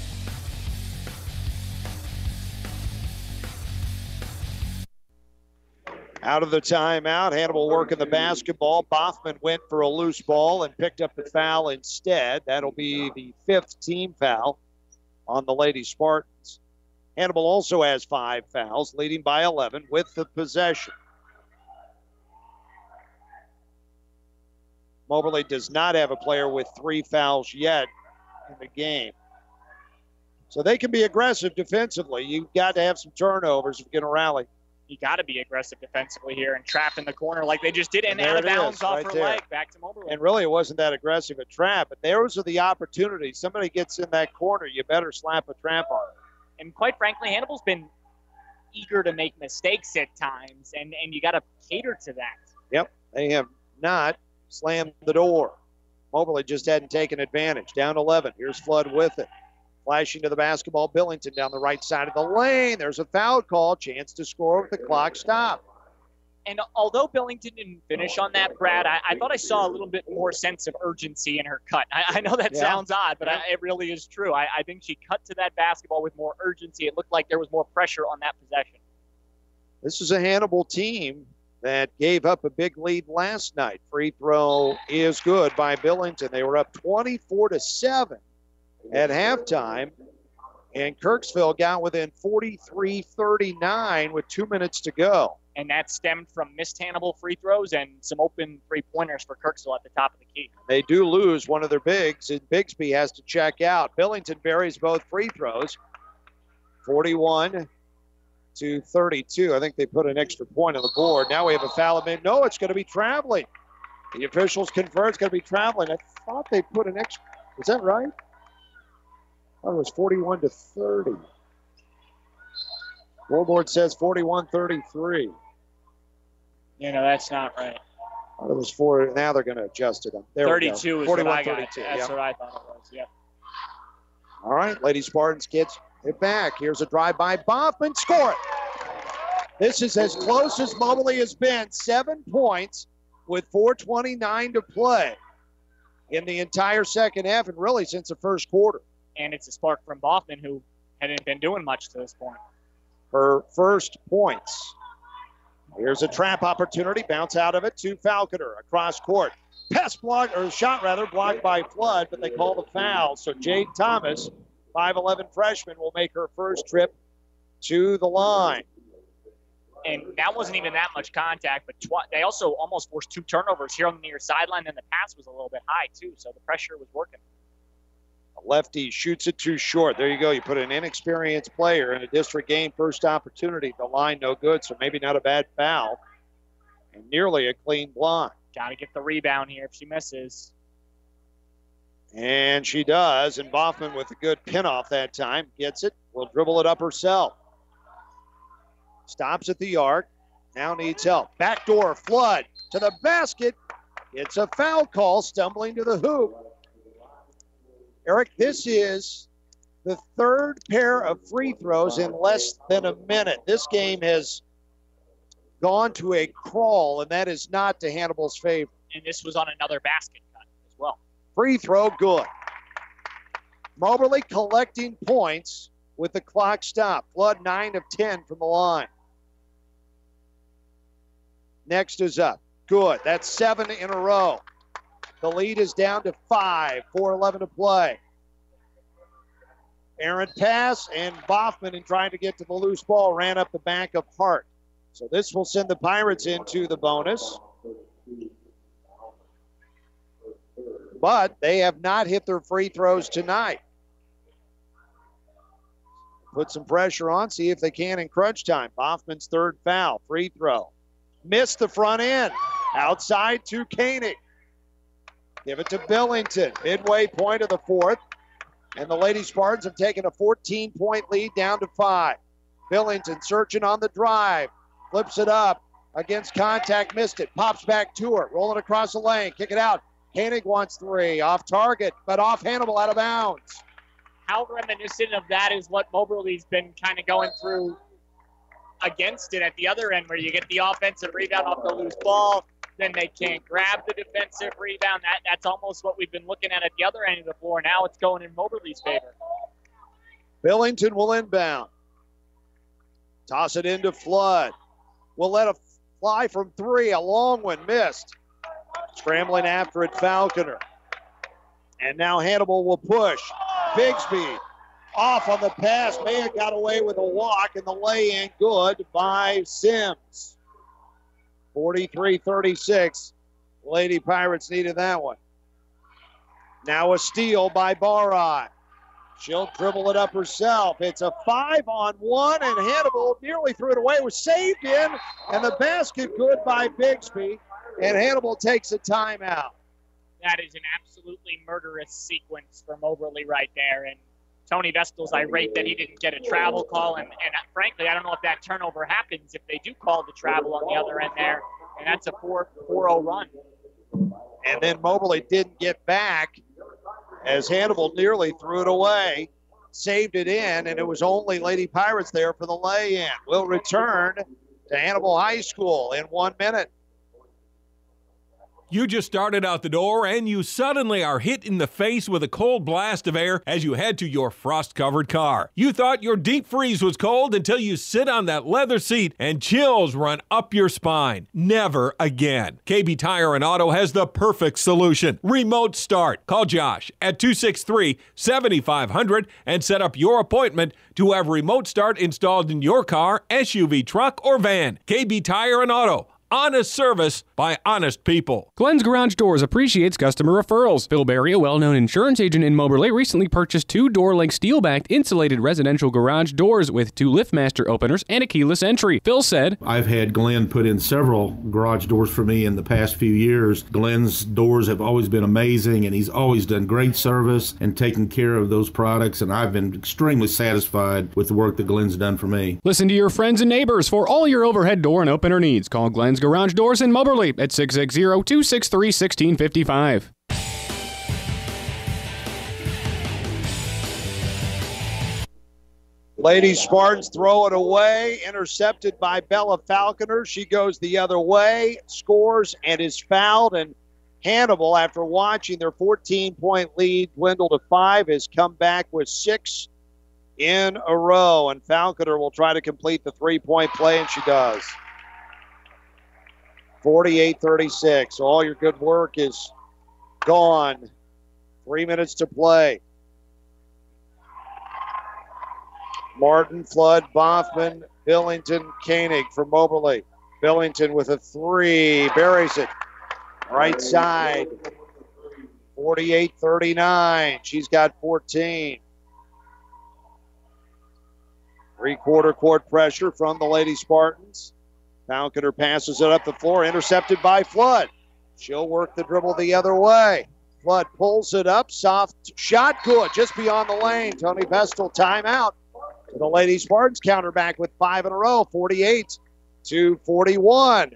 Out of the timeout, Hannibal working the basketball. Bothman went for a loose ball and picked up the foul instead. That'll be the fifth team foul on the Lady Spartans. Hannibal also has five fouls, leading by eleven with the possession. Moberly does not have a player with three fouls yet in the game. So they can be aggressive defensively. You've got to have some turnovers if you're going to rally. You got to be aggressive defensively here and trap in the corner like they just did, and, And out of there it bounds is, off right her there. leg back to Moberly. And really, it wasn't that aggressive a trap, but those are the opportunities. Somebody gets in that corner, you better slap a trap on it. And quite frankly, Hannibal's been eager to make mistakes at times, and, and you got to cater to that. Yep, they have not slammed the door. Moberly just hadn't taken advantage. Down eleven. Here's Flood with it. Flashing to the basketball, Billington down the right side of the lane. There's a foul call. Chance to score with the clock stop. And although Billington didn't finish on that, Brad, I, I thought I saw a little bit more sense of urgency in her cut. I, I know that Yeah. sounds odd, but Yeah. I, it really is true. I, I think she cut to that basketball with more urgency. It looked like there was more pressure on that possession. This is a Hannibal team that gave up a big lead last night. Free throw is good by Billington. They were up twenty-four to seven at halftime, and Kirksville got within forty-three thirty-nine with two minutes to go. And that stemmed from missed Hannibal free throws and some open three-pointers for Kirksville at the top of the key. They do lose one of their bigs, and Bigsby has to check out. Billington buries both free throws, forty-one to thirty-two. I think they put an extra point on the board. Now we have a foul. No, it's going to be traveling. The officials confer it's going to be traveling. I thought they put an extra. Is that right? I thought it was forty-one to thirty. Scoreboard says forty-one thirty-three. You know, that's not right. I thought it was four. Now they're going to adjust it. There thirty-two we is go. what I got. forty-one thirty-two. That's Yeah. what I thought it was, yeah. All right, Lady Spartans gets it back. Here's a drive by Boffman. Score it. This is as close as Moberly has been. Seven points with four twenty-nine to play in the entire second half and really since the first quarter. And it's a spark from Boffman, who hadn't been doing much to this point. Her first points. Here's a trap opportunity. Bounce out of it to Falconer across court. Pass block, or shot rather, blocked by Flood, but they call the foul. So Jade Thomas, five eleven freshman, will make her first trip to the line. And that wasn't even that much contact, but tw- they also almost forced two turnovers here on the near sideline, and the pass was a little bit high, too, so the pressure was working. A lefty shoots it too short. There you go. You put an inexperienced player in a district game, first opportunity. The line no good, so maybe not a bad foul. And nearly a clean block. Got to get the rebound here if she misses. And she does, and Boffman with a good pin off that time. Gets it, will dribble it up herself. Stops at the arc, now needs help. Backdoor, Flood to the basket. It's a foul call, stumbling to the hoop. Eric, this is the third pair of free throws in less than a minute. This game has gone to a crawl, and that is not to Hannibal's favor. And this was on another basket cut as well. Free throw, good. Moberly collecting points with the clock stopped. Flood nine of ten from the line. Next is up. Good. That's seven in a row. The lead is down to five. four eleven to play. Errant pass, and Boffman, in trying to get to the loose ball, ran up the back of Hart. So this will send the Pirates into the bonus. But they have not hit their free throws tonight. Put some pressure on, see if they can in crunch time. Boffman's third foul, free throw. Missed the front end. Outside to Koenig. Give it to Billington. Midway point of the fourth. And the Lady Spartans have taken a fourteen-point lead down to five. Billington searching on the drive. Flips it up against contact. Missed it. Pops back to her. Rolling across the lane. Kick it out. Koenig wants three. Off target, but off Hannibal, out of bounds. How reminiscent of that is what Moberly's been kind of going through against it at the other end, where you get the offensive rebound off the loose ball, then they can't grab the defensive rebound. That That's almost what we've been looking at at the other end of the floor. Now it's going in Moberly's favor. Billington will inbound. Toss it into Flood. We'll let it fly from three. A long one missed. Scrambling after it, Falconer. And now Hannibal will push. Bigsby off on the pass. May have got away with a walk, and the lay-in good by Sims. forty-three thirty-six. Lady Pirates needed that one. Now a steal by Barai. She'll dribble it up herself. It's a five on one, and Hannibal nearly threw it away. It was saved in, and the basket good by Bigsby, and Hannibal takes a timeout. That is an absolutely murderous sequence from Moberly right there. And Tony Vestal's irate that he didn't get a travel call. And, and frankly, I don't know if that turnover happens if they do call the travel on the other end there. And that's a four oh run. And then Moberly didn't get back as Hannibal nearly threw it away, saved it in, and it was only Lady Pirates there for the lay-in. We'll return to Hannibal High School in one minute. You just started out the door and you suddenly are hit in the face with a cold blast of air as you head to your frost-covered car. You thought your deep freeze was cold until you sit on that leather seat and chills run up your spine. Never again. K B Tire and Auto has the perfect solution. Remote start. Call Josh at two six three, seven five zero zero and set up your appointment to have remote start installed in your car, S U V, truck, or van. K B Tire and Auto. Honest service by honest people. Glenn's Garage Doors appreciates customer referrals. Phil Berry, a well-known insurance agent in Moberly, recently purchased two door-length steel-backed insulated residential garage doors with two LiftMaster openers and a keyless entry. Phil said, I've had Glenn put in several garage doors for me in the past few years. Glenn's doors have always been amazing, and he's always done great service and taken care of those products, and I've been extremely satisfied with the work that Glenn's done for me. Listen to your friends and neighbors for all your overhead door and opener needs. Call Glenn's Garage Doors in Moberly at six six zero, two six three, one six five five. Lady Spartans throw it away, intercepted by Bella Falconer. She goes the other way, scores, and is fouled. And Hannibal, after watching their fourteen-point lead dwindle to five, has come back with six in a row. And Falconer will try to complete the three-point play, and she does. forty-eight thirty-six. So all your good work is gone. Three minutes to play. Martin, Flood, Boffman, Billington, Koenig for Moberly. Billington with a three, buries it. Right side, forty-eight thirty-nine. She's got fourteen. Three-quarter court pressure from the Lady Spartans. Falconer passes it up the floor, intercepted by Flood. She'll work the dribble the other way. Flood pulls it up, soft shot, good, just beyond the lane. Tony Vestal, timeout. The Lady Spartans counter back with five in a row, forty-eight to forty-one.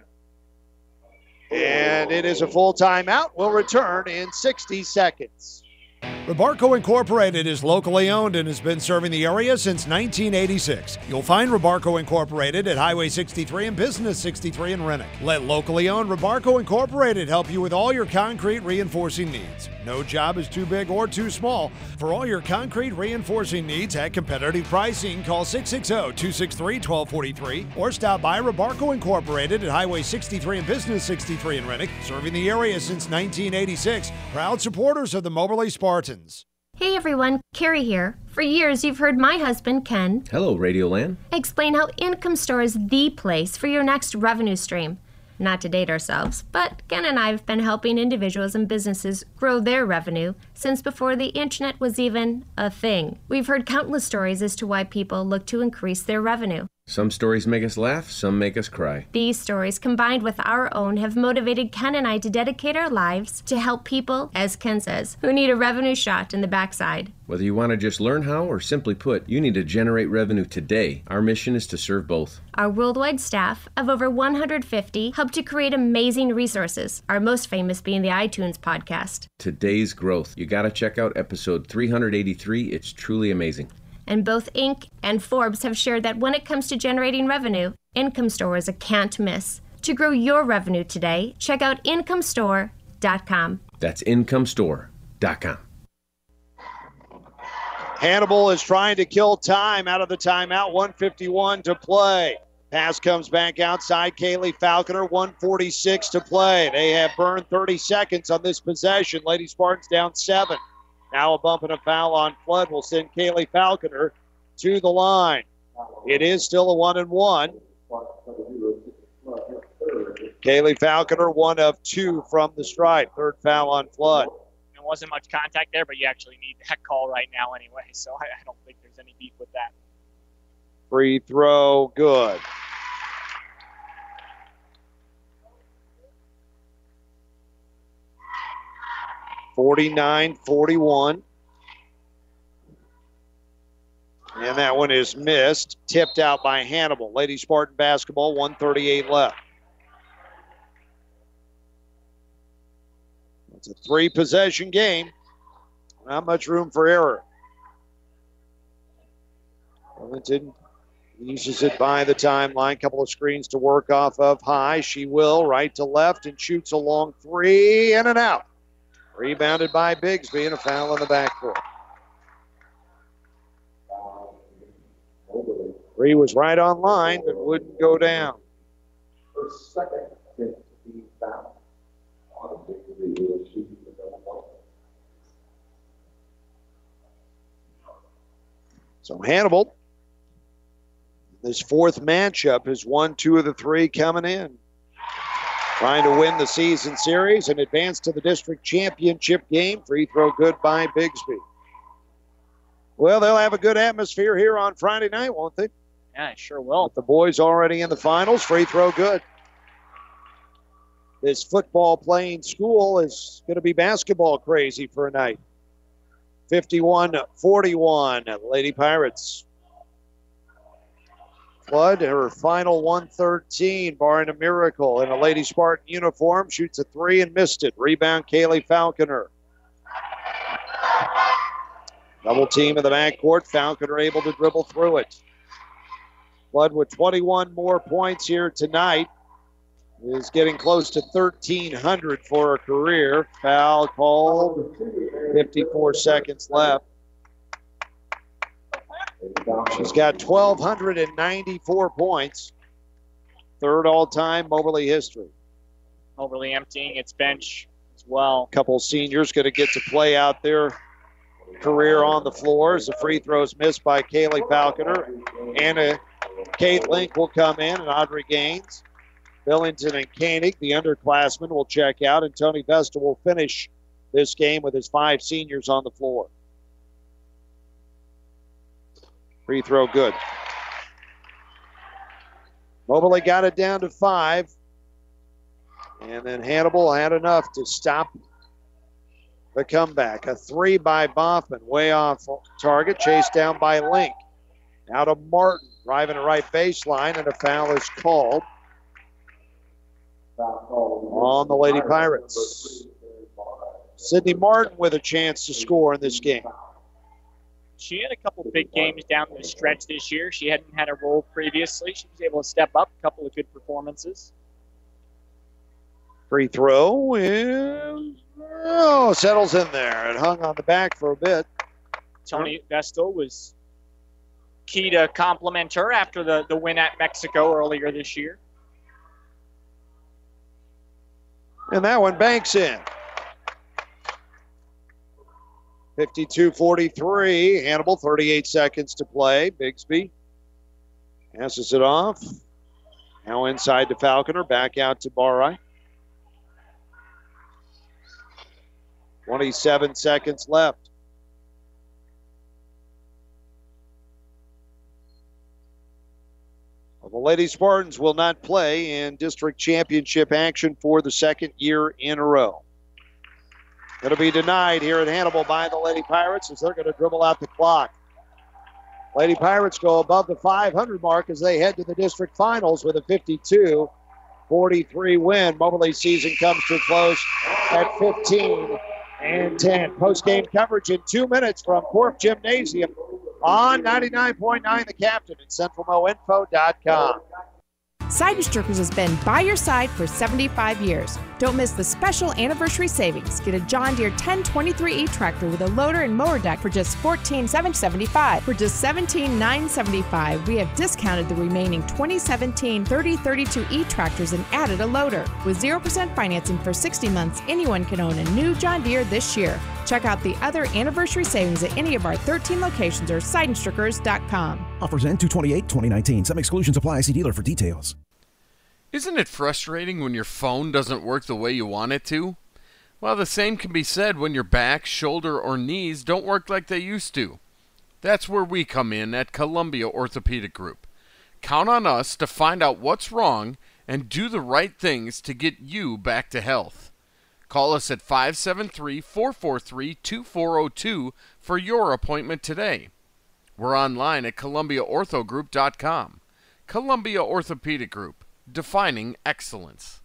And it is a full timeout. We'll return in sixty seconds. Rebarco Incorporated is locally owned and has been serving the area since nineteen eighty-six. You'll find Rebarco Incorporated at Highway sixty-three and Business sixty-three in Rennick. Let locally owned Rebarco Incorporated help you with all your concrete reinforcing needs. No job is too big or too small. For all your concrete reinforcing needs at competitive pricing, call six six zero, two six three, one two four three or stop by Rebarco Incorporated at Highway sixty-three and Business sixty-three in Rennick, serving the area since nineteen eighty-six. Proud supporters of the Moberly Spartans. Hey everyone, Carrie here. For years you've heard my husband, Ken, hello, Radioland, explain how Income Store is the place for your next revenue stream. Not to date ourselves, but Ken and I have been helping individuals and businesses grow their revenue since before the internet was even a thing. We've heard countless stories as to why people look to increase their revenue. Some stories make us laugh, some make us cry. These stories, combined with our own, have motivated Ken and I to dedicate our lives to help people, as Ken says, who need a revenue shot in the backside. Whether you want to just learn how or simply put, you need to generate revenue today. Our mission is to serve both. Our worldwide staff of over one hundred fifty help to create amazing resources, our most famous being the iTunes podcast. Today's growth. You got to check out episode three eighty-three. It's truly amazing. And both Inc and Forbes have shared that when it comes to generating revenue, Income Store is a can't miss. To grow your revenue today, check out income store dot com. That's income store dot com. Hannibal is trying to kill time out of the timeout. one fifty-one to play. Pass comes back outside. Kaylee Falconer, one forty-six to play. They have burned thirty seconds on this possession. Lady Spartans down seven. Now a bump and a foul on Flood will send Kaylee Falconer to the line. It is still a one and one. Kaylee Falconer, one of two from the stripe. Third foul on Flood. There wasn't much contact there, but you actually need that call right now anyway, so I, I don't think there's any beef with that. Free throw, good. forty-nine forty-one. And that one is missed. Tipped out by Hannibal. Lady Spartan basketball, one thirty-eight left. It's a three-possession game. Not much room for error. Covington uses it by the timeline. Couple of screens to work off of. High, she will. Right to left and shoots a long three. In and out. Rebounded by Bigsby and a foul on the backcourt. Three was right on line, but wouldn't go down. So Hannibal, this fourth matchup, has won two of the three coming in. Trying to win the season series and advance to the district championship game. Free throw good by Bigsby. Well, they'll have a good atmosphere here on Friday night, won't they? Yeah, it sure will. With the boys already in the finals, free throw good. This football playing school is going to be basketball crazy for a night. fifty-one forty-one, Lady Pirates. Flood, her final one thirteen, barring a miracle, in a Lady Spartan uniform, shoots a three and missed it. Rebound, Kaylee Falconer. Double team in the backcourt. Falconer able to dribble through it. Flood with twenty-one more points here tonight. Is getting close to thirteen hundred for her career. Foul called. fifty-four seconds left. She's got one thousand two hundred ninety-four points. Third all-time Moberly history. Moberly emptying its bench as well. Couple seniors going to get to play out their career on the floor as the free throws missed by Kaylee Falconer. Anna Kate Link will come in, and Audrey Gaines. Billington and Koenig, the underclassmen, will check out, and Tony Vesta will finish this game with his five seniors on the floor. Free throw good. Moberly got it down to five, and then Hannibal had enough to stop the comeback. A three by Boffman, way off target, chased down by Link. Now to Martin, driving the right baseline, and a foul is called on the Lady Pirates. Sydney Martin with a chance to score in this game. She had a couple big games down the stretch this year. She hadn't had a role previously. She was able to step up, a couple of good performances. Free throw is, oh, settles in there and hung on the back for a bit. Tony Vestal was key to compliment her after the, the win at Mexico earlier this year. And that one banks in. fifty-two forty-three. Hannibal, thirty-eight seconds to play. Bigsby passes it off. Now inside to Falconer. Back out to Barrai. twenty-seven seconds left. Well, the Lady Spartans will not play in district championship action for the second year in a row. Going to be denied here at Hannibal by the Lady Pirates as they're going to dribble out the clock. Lady Pirates go above the five hundred mark as they head to the district finals with a fifty-two forty-three win. Moberly season comes to a close at fifteen and ten. Post-game coverage in two minutes from Corp Gymnasium on ninety-nine point nine The Captain and central mo info dot com. Seidenstrickers has been by your side for seventy-five years. Don't miss the special anniversary savings. Get a John Deere ten twenty-three E tractor with a loader and mower deck for just fourteen thousand seven hundred seventy-five dollars. For just seventeen thousand nine hundred seventy-five dollars, we have discounted the remaining twenty seventeen thirty thirty-two E tractors and added a loader. With zero percent financing for sixty months, anyone can own a new John Deere this year. Check out the other anniversary savings at any of our thirteen locations or Seidenstrickers dot com. Offers end two twenty-eight twenty nineteen. Some exclusions apply. See dealer for details. Isn't it frustrating when your phone doesn't work the way you want it to? Well, the same can be said when your back, shoulder, or knees don't work like they used to. That's where we come in at Columbia Orthopedic Group. Count on us to find out what's wrong and do the right things to get you back to health. Call us at five seven three, four four three, two four zero two for your appointment today. We're online at columbia ortho group dot com. Columbia Orthopedic Group, defining excellence.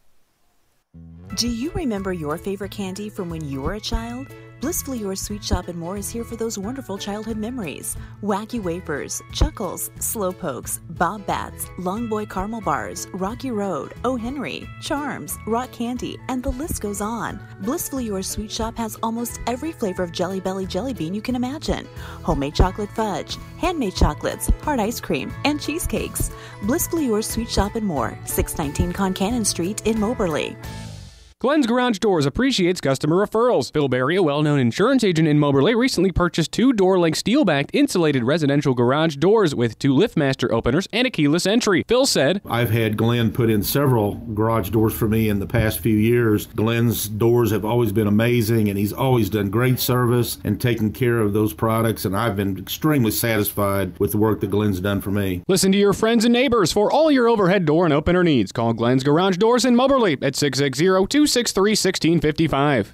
Do you remember your favorite candy from when you were a child? Blissfully Yours Sweet Shop and More is here for those wonderful childhood memories. Wacky Wafers, Chuckles, Slowpokes, Bob Bats, Long Boy Caramel Bars, Rocky Road, O. Henry, Charms, Rock Candy, and the list goes on. Blissfully Yours Sweet Shop has almost every flavor of Jelly Belly jelly bean you can imagine. Homemade chocolate fudge, handmade chocolates, hard ice cream, and cheesecakes. Blissfully Yours Sweet Shop and More, six nineteen Concannon Street in Moberly. Glenn's Garage Doors appreciates customer referrals. Phil Berry, a well-known insurance agent in Moberly, recently purchased two door-length steel-backed insulated residential garage doors with two LiftMaster openers and a keyless entry. Phil said, I've had Glenn put in several garage doors for me in the past few years. Glenn's doors have always been amazing, and he's always done great service and taken care of those products, and I've been extremely satisfied with the work that Glenn's done for me. Listen to your friends and neighbors for all your overhead door and opener needs. Call Glenn's Garage Doors in Moberly at six six zero, two six three, one six five five.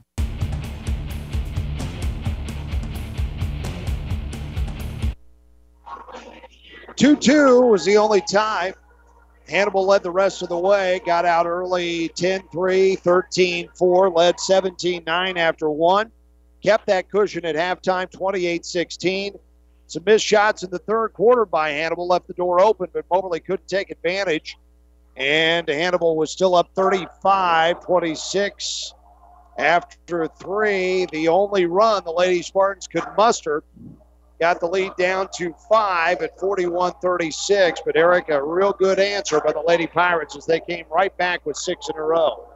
two two was the only tie. Hannibal led the rest of the way, got out early ten three, thirteen four, led seventeen nine after one. kept that cushion at halftime, twenty-eight sixteen. Some missed shots in the third quarter by Hannibal left the door open, but Moberly couldn't take advantage. And Hannibal was still up thirty-five twenty-six after three. The only run the Lady Spartans could muster. Got the lead down to five at forty-one thirty-six. But, Eric, a real good answer by the Lady Pirates as they came right back with six in a row.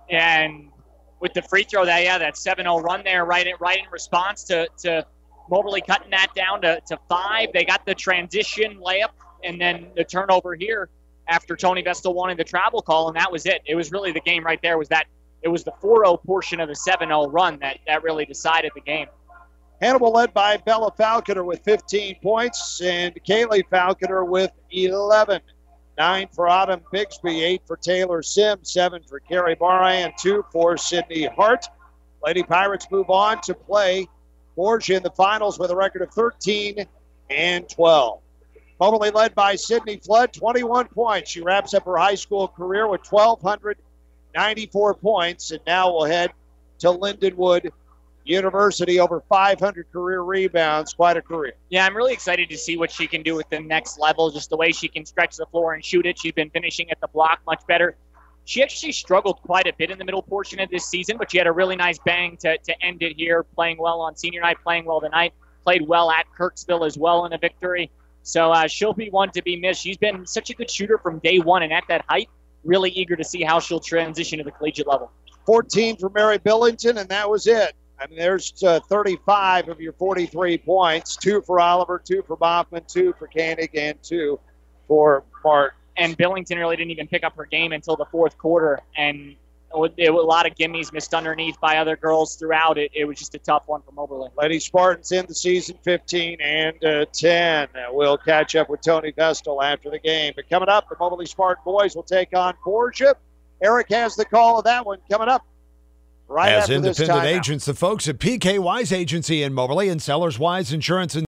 And with the free throw, that yeah, that seven oh run there, right in, right in response to, to Moberly cutting that down to, to five. They got the transition layup and then the turnover here after Tony Vestal wanted the travel call, and that was it. It was really the game right there. Was that it was the four oh portion of the seven oh run that, that really decided the game. Hannibal led by Bella Falconer with fifteen points and Kaylee Falconer with eleven. Nine for Autumn Bixby, eight for Taylor Sims, seven for Carrie Barra, and two for Sydney Hart. Lady Pirates move on to play Borgia in the finals with a record of thirteen and twelve. Moberly led by Sydney Flood, twenty-one points. She wraps up her high school career with one thousand two hundred ninety-four points, and now we'll head to Lindenwood University, over five hundred career rebounds. Quite a career. Yeah, I'm really excited to see what she can do at the next level, just the way she can stretch the floor and shoot it. She's been finishing at the block much better. She actually struggled quite a bit in the middle portion of this season, but she had a really nice bang to, to end it here, playing well on senior night, playing well tonight, played well at Kirksville as well in a victory. So uh, she'll be one to be missed. She's been such a good shooter from day one, and at that height, really eager to see how she'll transition to the collegiate level. fourteen for Mary Billington, and that was it. I mean, there's uh, thirty-five of your forty-three points. Two for Oliver, two for Boffman, two for Koenig, and two for Martin. And Billington really didn't even pick up her game until the fourth quarter. And it was a lot of gimmies missed underneath by other girls throughout. It, it was just a tough one for Moberly. Lady Spartans in the season fifteen and uh, ten. Uh, we'll catch up with Tony Vestal after the game. But coming up, the Moberly Spartan boys will take on Borgia. Eric has the call of that one coming up. Right As after independent this agents, the folks at P K Wise Agency in Moberly and Sellers Wise Insurance and